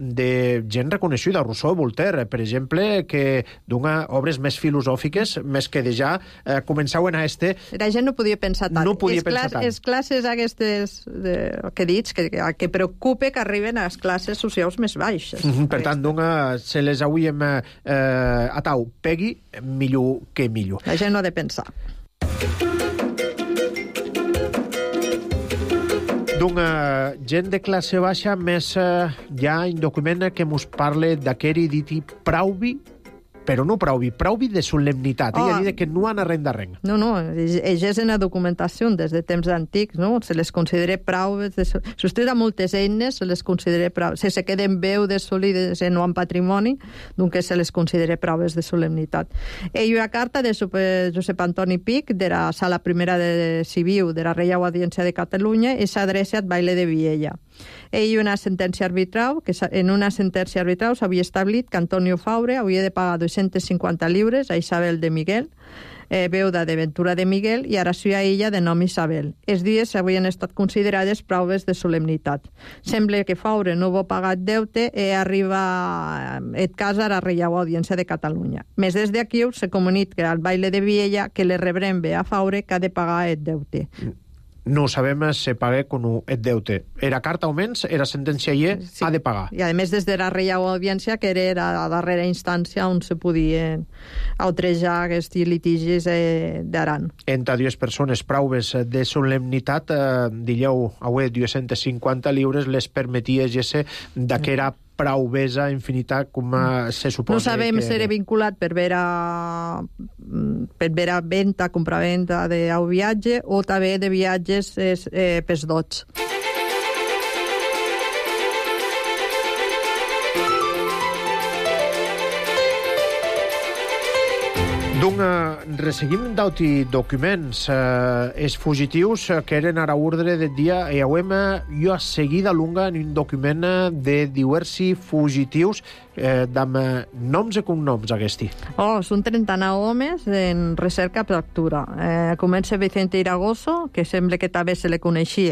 de gent reconeixida, Rousseau, Voltaire, per exemple, que dona obres més filosòfiques, més que de ja eh, començaven a este... La gent no podia pensar tant. No podia es pensar clas, tant. Les classes aquestes de, que dics, que, que preocupa que arriben a les classes socials més baixes. Mm -hmm, per tant, dona, se les avui hem eh, atau, pegui, millor que millor. La gent no ha de pensar. D'una gent de classe baixa, més eh, hi ha un document que ens parla d'aquest diti Prauvi, però no Prauvi, Prauvi de solemnitat. Oh. Ella diu que no han arrenda res. No, no, ells és en la documentació des de temps antics, no? Se les considera prauves de... S'estén a moltes eines, se les considera prauves. Si se queden veu de solides en un patrimoni, doncs se les considera prauves de solemnitat. Hi ha carta de Josep Antoni Pic, de la Sala Primera de Civil de la Reial Audiència de Catalunya, i s'adreça al baile de Viella. Hi ha una sentència arbitral, que en una sentència arbitral s'havia establit que Antonio Faure hauria de pagar dos-cents cinquanta lliures a Isabel de Miguel, eh, veuda de Ventura de Miguel, i ara sí a ella de nom Isabel. Els dies havien estat considerades proves de solemnitat. Sembla que Faure no va pagar deute i arriba et casa a la Reial Audiència de Catalunya. Més des d'aquí se comunica al baile de Viella que le rebrem bé a Faure que ha de pagar el deute. No sabem si paga con el deute. Era carta o menys, era sentència i sí. Ha de pagar. I a més des de la Reial Audiència, que era la darrera instància on se podien autrejar aquests litigis eh, d'Aran. Entre dues persones prauves de solemnitat, eh, digueu, avui dos-cents cinquanta lliures les permetia gesse d'aquera prauvesa infinita com se suposa. No sabem que... si era vinculat per vera per vera venda, compraventa d'un viatge o també de viatges eh, pels dots. Donc, eh, resseguim d'auti documents eh, els fugitius que eren a l'ordre del dia i avem jo seguida lunga en un document de diversos fugitius eh, amb noms i cognoms aquesti. Oh, són trenta-nou homes en recerca per captura. Eh, comença Vicente Iragoso, que sembla que també se le coneixia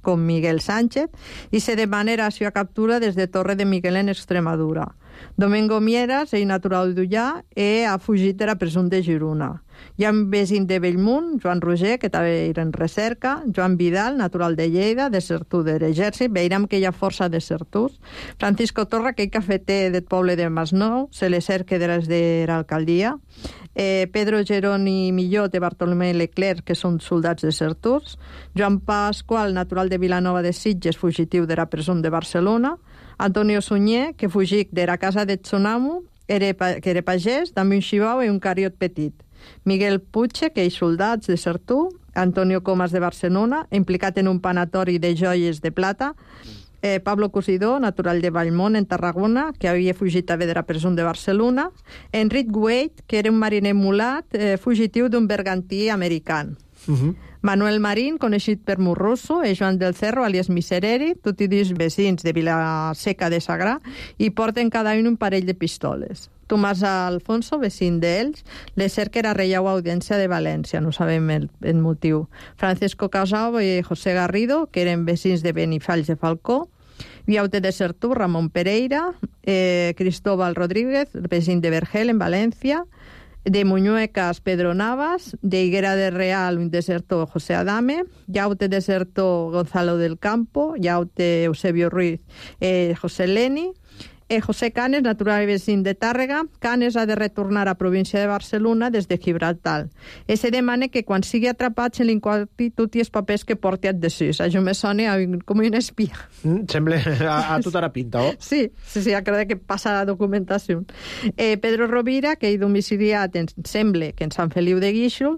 com Miguel Sánchez, i se demana la seva captura des de Torre de Miguel en Extremadura. Domingo Mieras, ell natural d'Ullà, e ha fugit de la presó de Girona. Hi ha un vesin de Bellmunt, Joan Roger, que també era en recerca, Joan Vidal, natural de Lleida, desertú de l'exèrcit, veiem que hi ha força desertús. Francisco Torra, que és cafeter del poble de Masnou, se le cerca de les de l'alcaldia. Eh, Pedro Geroni Millot i Bartolomé Leclerc, que són soldats desertús. Joan Pasqual, natural de Vilanova de Sitges, fugitiu de la presó de Barcelona. Antonio Sunyer, que fugic de la casa de Tsonamu, era, que era pagès, també un xibau i un cariot petit. Miguel Puche, que és soldat desertú. Antonio Comas de Barcelona, implicat en un panatori de joies de plata. Eh, Pablo Cosidó, natural de Vallmont, en Tarragona, que havia fugit també de la presó de Barcelona. Enric Wade, que era un mariner mulat, eh, fugitiu d'un bergantí americà. Uh-huh. Manuel Marín, coneixit per Murrusso, i Joan del Cerro, alias Misereri, tots i dos vecins de Vilaseca de Sagrà, i porten cada un un parell de pistoles. Tomàs Alfonso, vecin d'ells, le cerca era reiau audiència de València, no sabem el, el motiu. Francisco Casau i José Garrido, que eren vecins de Benifalls de Falcó. Viaute de Sertú, Ramon Pereira, eh, Cristóbal Rodríguez, vecin de Vergel, en València. De Muñuecas, Pedro Navas. De Higuera de Real, un desertor, José Adame. Yaute desertor, Gonzalo del Campo. Yaute Eusebio Ruiz, eh, José Leni. Eh, José Canes, natural i vecin de Tàrrega. Canes ha de retornar a província de Barcelona des de Gibraltar. E se demana que quan sigui atrapat se li inquadri tots els papers que porti adhesius. Això me sona com un espia. Mm, sembla a, a tota la pinta, oh? Sí, sí, sí, acaba que passa la documentació. Eh, Pedro Rovira, que hi domiciliat, en, sembla que en Sant Feliu de Guíxol,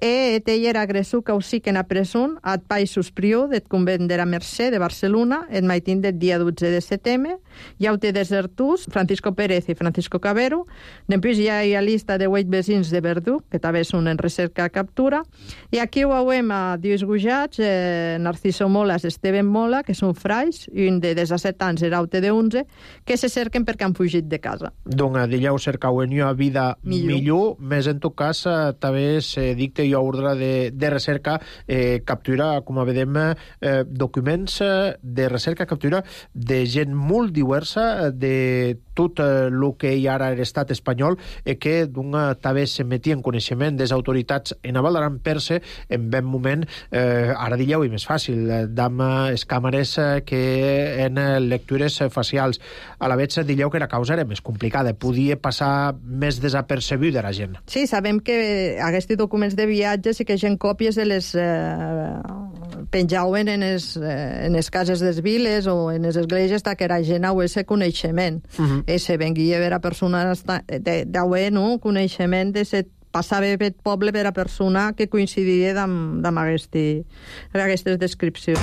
e ell era agressor causic en a presó ad Països Prior del convent de la Mercè de Barcelona el maitín del dia dotze de setembre. Hi ha de desertús, Francisco Pérez i Francisco Cabero. Després hi ha la llista de vuit vecins de Verdú, que també són en recerca captura. I aquí ho veiem a Dios Gujats, eh, Narciso Molas, Esteban Mola, que són frais, i un de disset anys era aute de onze, que se cerquen perquè han fugit de casa. Donc, dilleu cercau en una vida millor, millor més en tot cas eh, també se dicta i ordre de, de recerca, eh, captura, com vedem, eh, documents de recerca, captura de gent molt diversa, de tot el eh, que hi ara l'estat espanyol, eh, que d'un també se metia en coneixement des autoritats en a Val d'Aran per-se en ben moment, eh, ara dilleu i més fàcil, d'am les càmeres eh, que en lectures facials. A la vegada dilleu que la causa era més complicada, podia passar més desapercebuda la gent. Sí, sabem que aquests documents de viatges i que gent còpies de les eh, penjaven en les, eh, en les cases des viles o en les esglésies que era gent a ese coneixement. Uh-huh. I se venguia a veure persones d'auer, no? Coneixement de se passava per poble per a persona que coincidiria amb, amb aquestes, aquestes descripcions.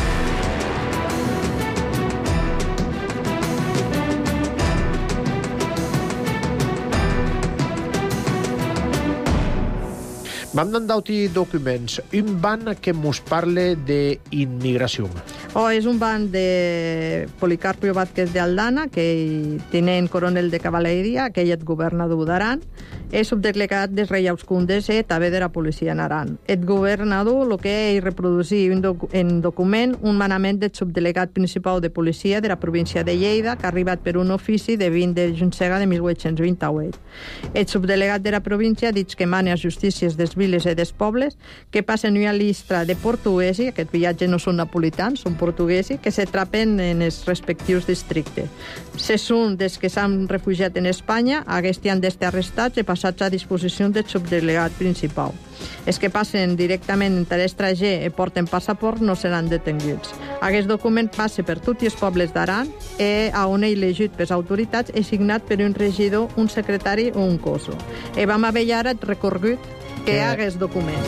Vam d'endautir documents. Un ban que mos parle d'immigració. Oh, és un ban de Policarpio Vázquez de Aldana, que tinent coronel de cavalleria, que ell és governador d'Aran, és subdelegat dels Reials Condes i també de la policia en Aran. El governador el que és reproduir en doc document un manament del subdelegat principal de policia de la província de Lleida, que ha arribat per un ofici de vint de juncega de mil vuit-cents vint-i-vuit. El subdelegat de la província ha dit que mana a justícies dels viles i dels pobles que passen una llista de portuguesi, aquest viatge no són napolitans, són portuguesi, que se trapen en els respectius districtes. Se són des que s'han refugiat en Espanya, aquests han d'estar arrestats i passats a disposició del subdelegat principal. Els que passen directament entre l'estranger i porten passaport no seran detinguts. Aquest document passa per tots els pobles d'Aran i a on és elegit per les autoritats és signat per un regidor, un secretari o un coso. I vam haver ara el recorregut que hagués document.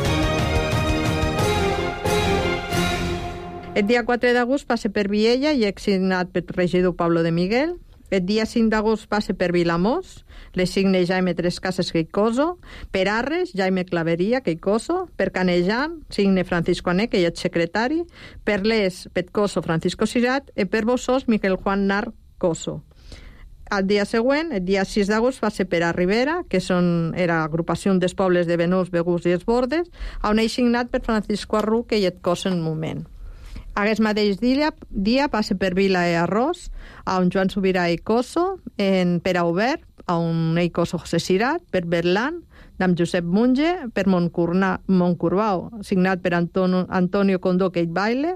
El dia quatre d'agost passa per Viella i és signat per regidor Pablo de Miguel. El dia cinc d'agost passa per Vilamós, le signe Jaime Tres Cases Queicoso. Per Arres, Jaime Claveria Queicoso. Per Canejan, signe Francisco Ané, que és secretari. Per Les, Petcoso Francisco Sirat. I per Bossós, Miquel Juan Nar Coso. El dia següent, el dia sis d'agost, va ser per a Ribera, que són, era agrupació dels pobles de Benús, Begús i els Bordes, on és signat per Francisco Arrú, que hi et cosa en moment. Aquest mateix dia, dia passa per Vila i Arròs, on Joan Subirà i Coso, en Pere Obert, on ell Coso José Cirat, per Berlan, d'en Josep Munge, per Montcorbau, signat per Antonio, Antonio Condó, que ell baile,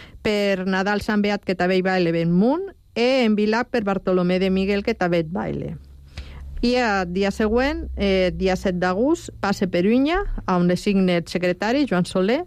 per Nadal Sant Beat, que també hi baile ben munt, i en Vilac per Bartolomé de Miguel, que també et baile. I el dia següent, eh, dia set d'agost, passa per Unya, on le signe el secretari, Joan Soler,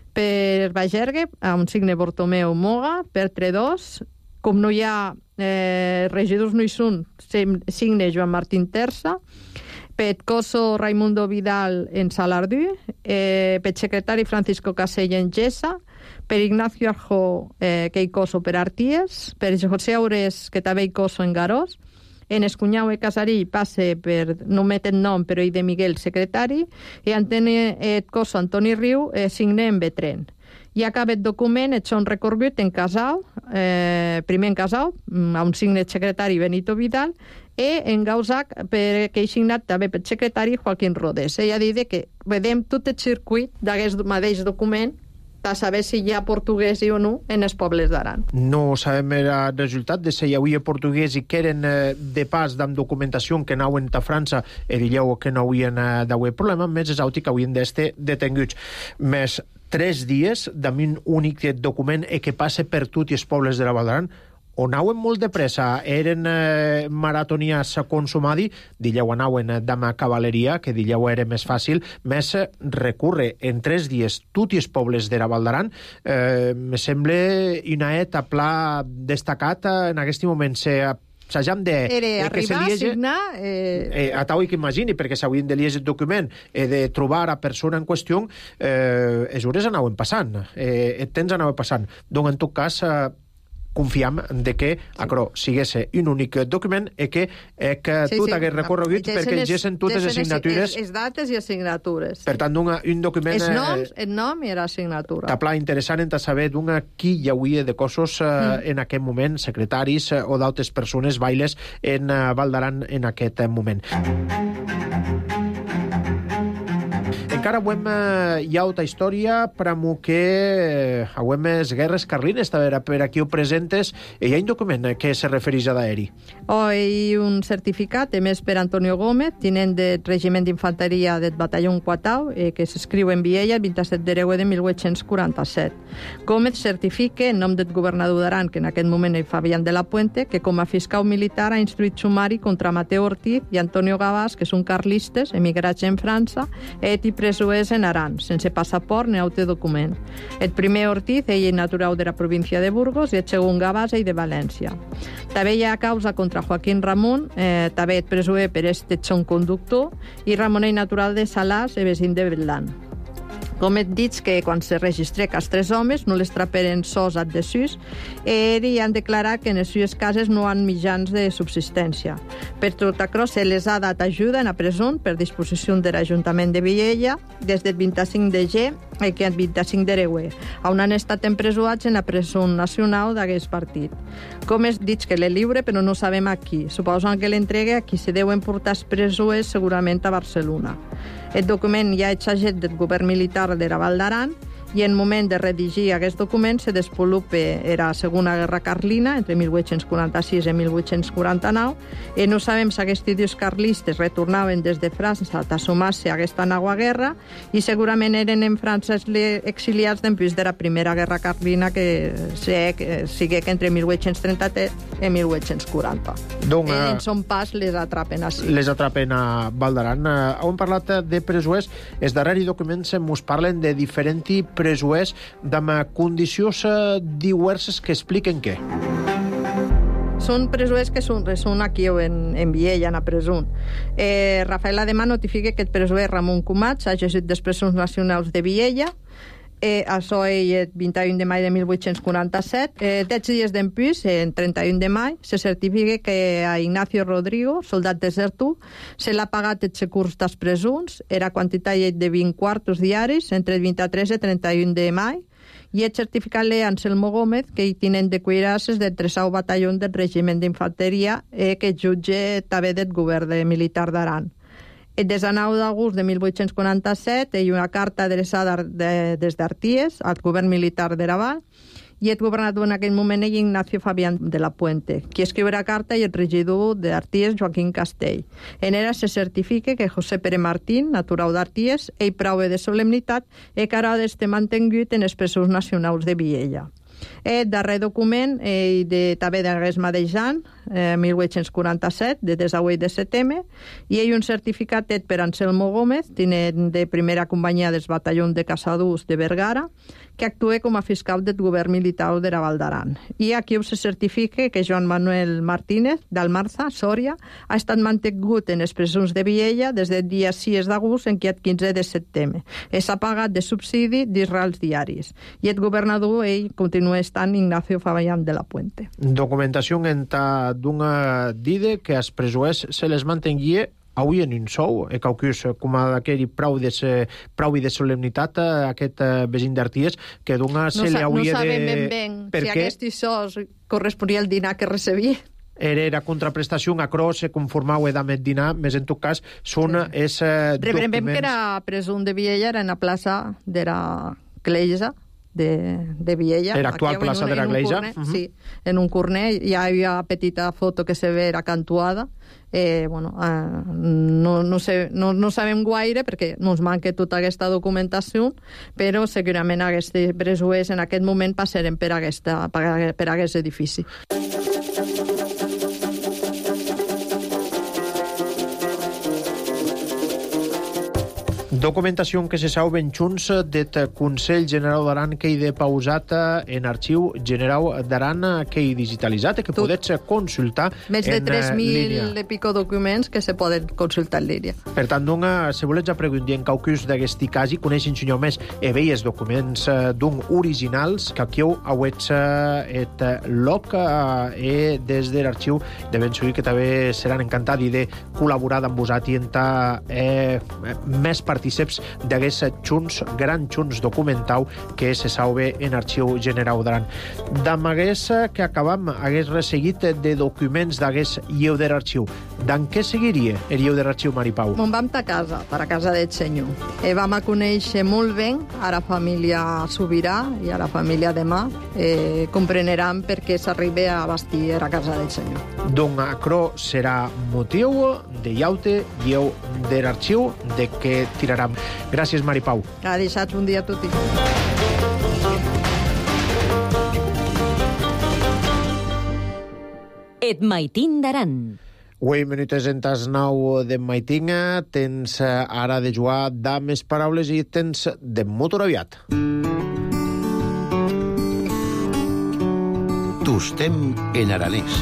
per Bagergue, on signe Bartomeu Moga, per Tredós, com no hi ha eh, regidors no hi són, signe Joan Martín Terça, per Coso Raimundo Vidal en Salardú, eh, per secretari Francisco Casella en Gessa, per Ignacio Arjó, eh, que hi Coso per Arties, per José Aures, que també hi Coso en Garós, en Escunyau i Casarill passe per, no meten nom, però i de Miguel, secretari, i Antoni et Coso Antoni Riu eh, signe en Betren. I acaba el document, et són recorregut en Casau, eh, primer en Casau, on signe el secretari Benito Vidal, i en Gausac, per, que he signat també per secretari Joaquín Rodés. Ella dit que vedem tot el circuit d'aquest mateix document de saber si hi ha portuguès o no en els pobles d'Aran. No sabem el resultat de si hi havia portuguès i que eren eh, de pas d'amb documentació que anaven a França i dilleu que no havien eh, d'haver problema, més és auti que havien d'estar detenguts. Més tres dies d'amb un únic document i que passa per tots els pobles de la Val d'Aran, on anaven molt de pressa, eren eh, maratonians consumadi, dilleu anaven d'ama cavalleria, que dilleu era més fàcil, més recurre en tres dies tots els pobles de la Val d'Aran, eh, me sembla una etapa destacat en aquest moment. Se s'hagam de... Era eh, arribar, liege, signar... Eh... Eh, a tau i que imagini, perquè s'havien de lies el document i eh, de trobar a persona en qüestió, eh, les hores anaven passant, eh, el temps anaven passant. Donc, en tot cas... Eh, confiam de que acro sigués un únic document i que, eh, que sí, tot sí, hagués recorregut perquè hi haguessin totes les signatures. Les dates i les signatures. Per tant, un, un document... Els noms, el nom i la signatura. Tapla interessant en saber d'una qui hi hauria de cossos eh, mm. en aquest moment, secretaris eh, o d'altres persones, bailes en eh, Val d'Aran en aquest moment. Encara avem eh, hi ha altra història, però que eh, avem les guerres carlines, per aquí ho presentes, i hi ha un document que se refereix a d'aeri. Oh, hi ha un certificat emès per Antonio Gómez, tinent del regiment d'infanteria del batalló Quatau, eh, que s'escriu en Viella el vint-i-set d'hereu de mil vuit-cents quaranta-set. Gómez certifica, en nom del governador d'Aran, que en aquest moment és Fabián de la Puente, que com a fiscal militar ha instruït sumari contra Mateo Ortiz i Antonio Gavàs, que són carlistes, emigrats en França, et i presuers en Aran, sense passaport ni altre document. El primer Ortiz, ell és natural de la província de Burgos, i el segon Gavàs, ell de València. També hi ha causa contra Joaquín Ramón, eh, també et presuer per este son conductor, i Ramon ell natural de Salàs, i vesin de Betlan. Com et dic que quan se registre que els tres homes no les traperen sos addesus, i han declarat que en les sues cases no han mitjans de subsistència. Per tot això se les ha dat ajuda en la presó per disposició de l'Ajuntament de Viella des del vint-i-cinc de gener i que el vint-i-cinc d'hereu, on han estat empresonats en la presó nacional d'aquest partit. Com es dic que l'he lliure, però no sabem a qui. Suposant que l'entregue a qui se deuen portar els presos segurament a Barcelona. El document ja és agent del govern militar de la Val d'Aran i en moment de redigir aquest document se desenvolupa la Segona Guerra Carlina entre mil vuit-cents quaranta-sis i mil vuit-cents quaranta-nou i no sabem si aquests idiots carlistes retornaven des de França a sumar-se a aquesta nova guerra i segurament eren en França exiliats després de la Primera Guerra Carlina que sigui que entre mil vuit-cents trenta-tres i mil vuit-cents quaranta. Donc, eh, en son pas les atrapen així. Les atrapen a Val d'Aran. Eh, hem parlat de presuers. Els darrers documents ens parlen de diferents presuers d'amb condicions diverses que expliquen què. Són presuers que són, són aquí en, en Viella, en la presó. Eh, Rafael Ademà notifica que el presuer Ramon Comats ha exercit dels presos nacionals de Viella. Eh, això és el vint-i-un de maig de mil vuit-cents quaranta-set. Eh, deu dies d'empús, en trenta-un de maig, se certifica que a Ignacio Rodrigo, soldat desertu, se l'ha pagat els securs dels presuns, era quantitat de vint quartos diaris entre el vint-i-tres i trenta-un de maig, i el certificat l'he Anselmo Gómez, que hi tinent de cuirasses del tresau batalló del regiment d'infanteria, eh, que jutge també del govern de militar d'Aran. El desenou d'agost de mil vuit-cents quaranta-set hi ha una carta adreçada de, des d'Arties al govern militar de Raval i el governador en aquell moment era Ignacio Fabián de la Puente, qui escriu la carta i el regidor d'Arties, Joaquín Castell. En ella se certifica que José Pere Martín, natural d'Arties, ell prova de solemnitat e que ara d'este mantengut en els presos nacionals de Viella. El darrer document eh, de, també d'aquest mateix any, eh, mil vuit-cents quaranta-set, de desahuit de setembre, i hi ha un certificat per Anselmo Gómez, tinent de primera companyia dels batallons de caçadors de Vergara, que actua com a fiscal del govern militar de la Val d'Aran. I aquí se certifica que Joan Manuel Martínez, d'Almarza, Sòria, ha estat mantingut en els presons de Viella des del dia sis d'agost en què el quinze de setembre. I s'ha pagat de subsidi d'Israels diaris. I el governador, ell, continua estant Ignacio Fabián de la Puente. Documentació enta d'una dida que els presoers se les mantenguia avui en un sou, e caucus, com aquell prou de, prou de solemnitat a aquest vecin d'Arties, que d'una se li hauria de... No sabem ben ben si aquest sous corresponia al dinar que recebia. Era, era contraprestació, a cros, se conformava d'amet dinar, més en tot cas, són sí. és documents... Rebrem que era presum de Viella, era en la plaça de la Cleisa, de, de Viella. Era actual aquí, plaça un, de la Cleisa. Uh -huh. Sí, en un corner, hi havia petita foto que se ve era cantuada. Eh, bueno, eh, no, no, sé, no, no sabem gaire perquè no ens manca tota aquesta documentació, però segurament aquests presoers en aquest moment passarem per, aquesta, per, per aquest edifici. Documentació que se sau ben junts del Consell General d'Aran que hi de pausat en Arxiu General d'Aran que hi digitalitzat i que podets consultar més de en tres mil línia. i pico documents que se poden consultar en línia. Per tant, doncs, si volets apreguntar en caucus d'aquest cas i coneixen senyor més e veies documents d'un originals que aquí heu et loc e des de l'arxiu de ben segur que també seran encantats i de col·laborar amb vosaltres i entrar eh, més participants d'aquests junts, grans junts documentau que se sauve en Arxiu General d'Aran. D'amagués que acabam hagués resseguit de documents d'aquest lleu de l'arxiu. D'en què seguiria el lleu de l'arxiu, Maripau? Me'n vam a casa, per a casa del senyor. E vam a conèixer molt bé a la família Sobirà i a la família Demà. Eh, compreneran per què s'arriba a bastir a casa del senyor. Doncs acro serà motiu de llaute lleu de l'arxiu de què tirarà. Gràcies, Maripau. Ha deixat un dia a tutti. Et maitin d'Aran. Uei, minuts en tas nou de maitinga, tens ara de jugar dames paraules i tens de motor aviat. Tostem en aranès.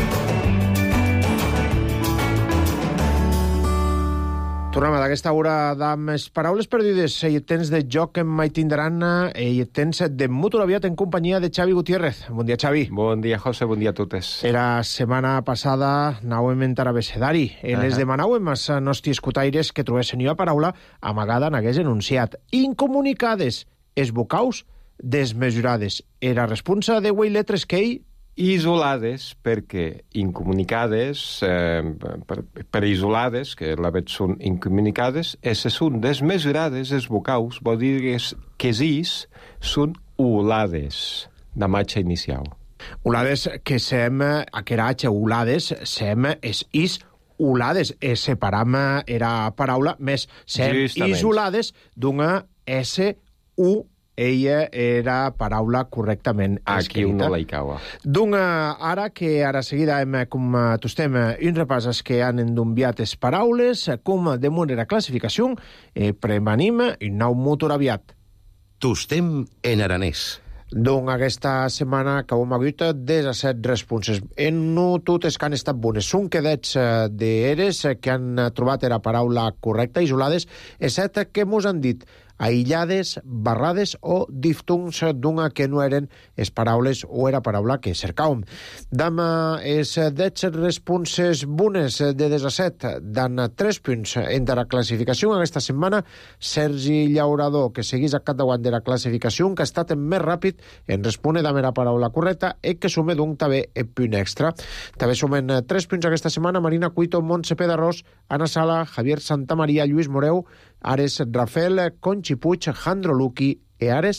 Tornem a d'aquesta hora d'amb paraules perdudes. I tens de joc en mai tindran i tens de motor aviat en companyia de Xavi Gutiérrez. Bon dia, Xavi. Bon dia, José. Bon dia a totes. Era setmana passada anàvem en abecedari. I les uh -huh. demanàvem als nostres escutaires que trobessin una paraula amagada en hagués enunciat. Incomunicades, es vocaus desmesurades. Era responsa de uei letres que ell isolades, perquè incomunicades, eh, per, per isolades, que la veig són incomunicades, e se són desmesurades, els vocaus, vol dir que, es, que sis són ulades, de matxa inicial. Ulades que sem, aqueratge, ulades, sem, es is, ulades, e separam era paraula, més sem Justament. isolades d'una S, U, ella era paraula correctament escrita. Aquí una la hi caua. D'una ara que ara seguida hem, com tostem, un repàs que han endumbiat les paraules, com de manera classificació, eh, premanim un nou motor aviat. Tostem en aranès. Doncs aquesta setmana que hem hagut disset responses. En no totes que han estat bones. Són quedets d'eres que han trobat la paraula correcta, isolades, excepte que mos han dit aïllades, barrades o diftongs d'una que no eren les paraules o era paraula que cercàvem. Dama és dotze responses bones de disset, dan tres punts entre la classificació. Aquesta setmana, Sergi Llaurador, que seguís a capdavant de la classificació, que ha estat més ràpid en respondre dama la paraula correcta i que sume d'un també el punt extra. També sumen tres punts aquesta setmana Marina Cuito, Montse Pedarrós, Anna Sala, Javier Santamaria, Lluís Moreu, Ares Rafael, Conchi Puig, Jandro Luqui i Ares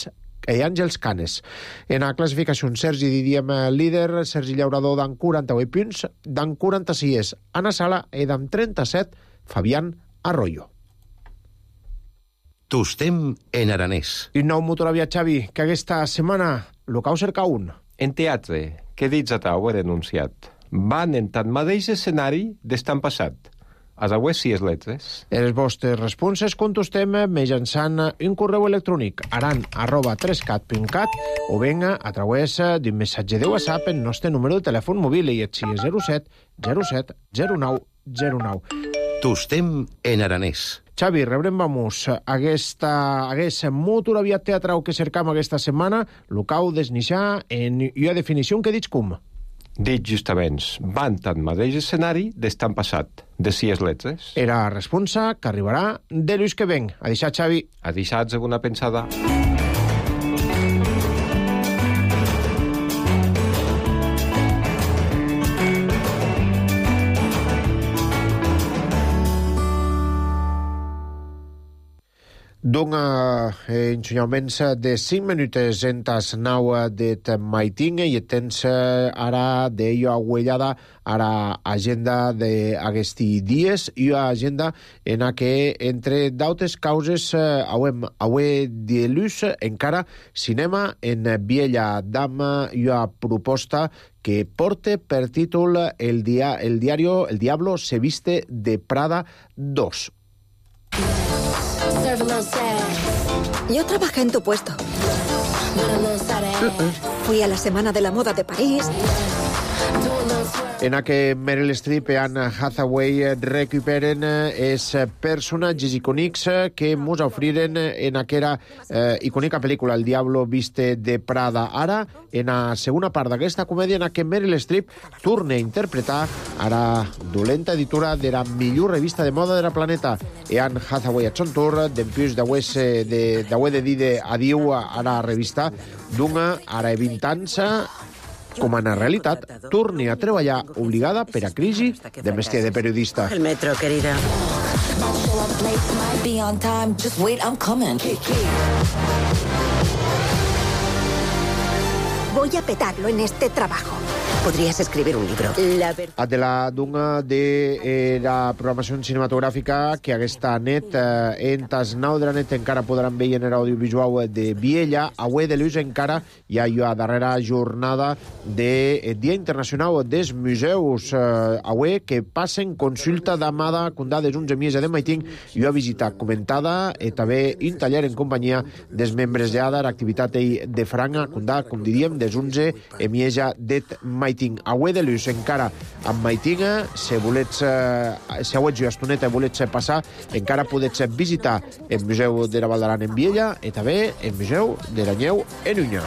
i Àngels Canes. En la classificació, Sergi Didiem líder, Sergi Llaurador d'en quaranta-vuit punts, d'en quaranta-sis Anna Sala i d'en trenta-set Fabián Arroyo. Tostem en aranès. I nou motoraviat, Xavi, que aquesta setmana lo cau cerca un. En teatre, que dits a tau he denunciat, van en tant mateix escenari d'estan passat. A la web si es letres. Els vostres responses contestem mitjançant un correu electrònic aran arroba trescat punt cat o venga a través d'un missatge de WhatsApp en nostre número de telèfon mòbil i és zero set zero set zero nou zero nou. Tostem en aranès. Xavi, rebrem vamos aquesta, aquesta motoraviat teatral que cercam aquesta setmana, lo cau desnixar en una definició que dits com? Dit justament, van tant mateix escenari d'estan passat, de si es letres. Era responsa que arribarà de l'ús que ven. A deixar, Xavi. A deixar alguna pensada. Dona eh, ensenyaments de cinc minutes en tas nau det maiting i tens ara d'ello aguellada ara agenda d'aquesti dies i agenda en a que entre d'altres causes auem aue de luz encara cinema en Viella Dama i a proposta que porte per títol el, dia, el diario El Diablo se viste de Prada dos. Yo trabajé en tu puesto. Fui a la Semana de la Moda de París. En a que Meryl Streep i Anne Hathaway recuperen els personatges icònics que mos ofriren en aquella eh, icònica pel·lícula El Diablo viste de Prada. Ara, en la segona part d'aquesta comèdia, en a que Meryl Streep torna a interpretar ara dolenta editora de la millor revista de moda de la planeta. I Anne Hathaway a son tour, d'empús d'haver de, de dir adiu a la revista d'una ara vint anys com en realitat, torni a treballar obligada per a crisi de mestier de periodista. El metro, querida. Be on time, just wait, I'm coming. Voy a petarlo en este trabajo. Podrías escribir un libro. La ver... A de la dunga de eh, la programació cinematogràfica que aquesta net eh, en tas nou de la net encara podran veure en l'audiovisual de Viella. Avui de l'ús encara hi ha la darrera jornada de eh, Dia Internacional dels Museus. Eh, avui que passen consulta d'amada condades onze miesa de Maiting i una visita comentada i també un taller en companyia dels membres de ADAR, activitat de Franga, condada, com diríem, des onze miesa de Maiting. Avui de l'ús encara amb Maiting, si volets, eh, si avui una estoneta volets passar, encara podets visitar el Museu de la Val d'Aran en Viella i també el Museu de l'Anyeu en Unya.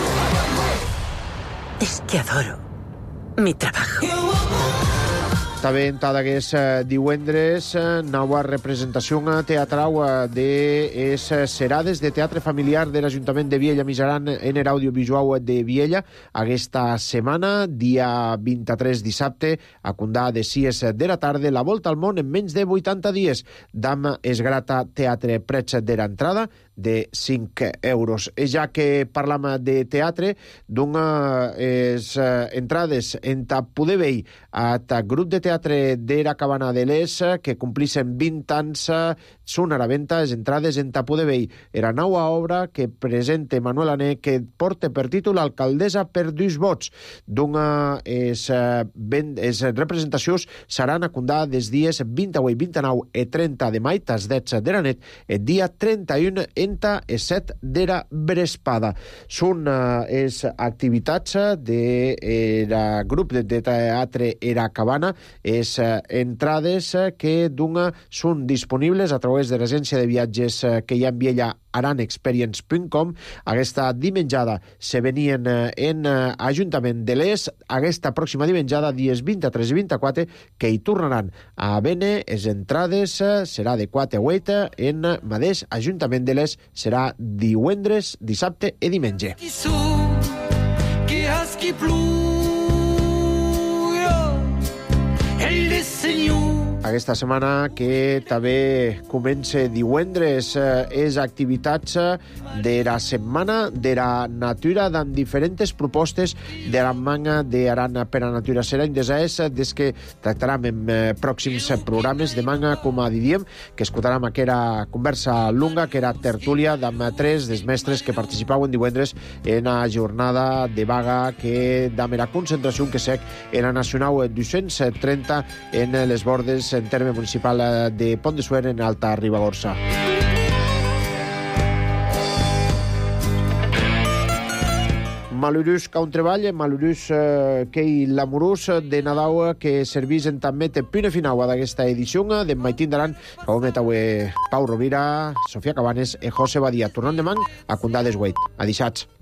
Es que adoro mi trabajo. També en tot aquest divendres, nova representació teatral de es serades de teatre familiar de l'Ajuntament de Viella Mijaran en l'audiovisual de Viella. Aquesta setmana, dia vint-i-tres dissabte, a condar de sis de la tarda, la volta al món en menys de vuitanta dies. Dam es grata teatre preig de l'entrada de cinc euros. I ja que parlam de teatre, d'una es entrades en ta poder veure a ta grup de teatre de la Cabana de l'Es que complixen vint anys són a la venda les entrades en ta poder veure. Era nova obra que presenta Manuel Ané que porta per títol Alcaldessa per dos vots. D'una es, ben, es representacions seran a condar des dies vint-i-vuit, vint-i-nou i trenta de maig, tas dets de la net, el dia trenta-un enta e set de la Brespada. Són eh, es activitats de eh, la grup de, de teatre Era Cabana, es eh, entrades eh, que d'una són disponibles a través de l'agència de viatges eh, que hi ha en Viella aranexperience punt com. Aquesta dimenjada se venien en Ajuntament de l'Es. Aquesta pròxima dimenjada, dies vint-i-tres i vint-i-quatre, que hi tornaran a vene. Les entrades serà de quatre a vuit en mateix Ajuntament de l'Es. Serà divendres, dissabte i diumenge. d'aquesta setmana, que també comença divendres, és activitats de la setmana de la natura, amb diferents propostes de la manga d'Aran per a natura. Serà un desès des que tractarem en pròxims programes de manga, com a diem, que escoltarem aquella conversa lunga, que era tertúlia amb tres dels mestres que participaven divendres en la jornada de vaga que dame la concentració que sec en la Nacional dos-cents trenta en les bordes en terme municipal de Pont de Suert en Alta Ribagorça. Malurus que un treball, malurus eh, que i l'amorós de Nadal que servisen també te pune final d'aquesta edició de Maitín d'Aran, que ho met avui Pau Rovira, Sofia Cabanes i José Badia. Tornant demà a Condades Wait. Adixats.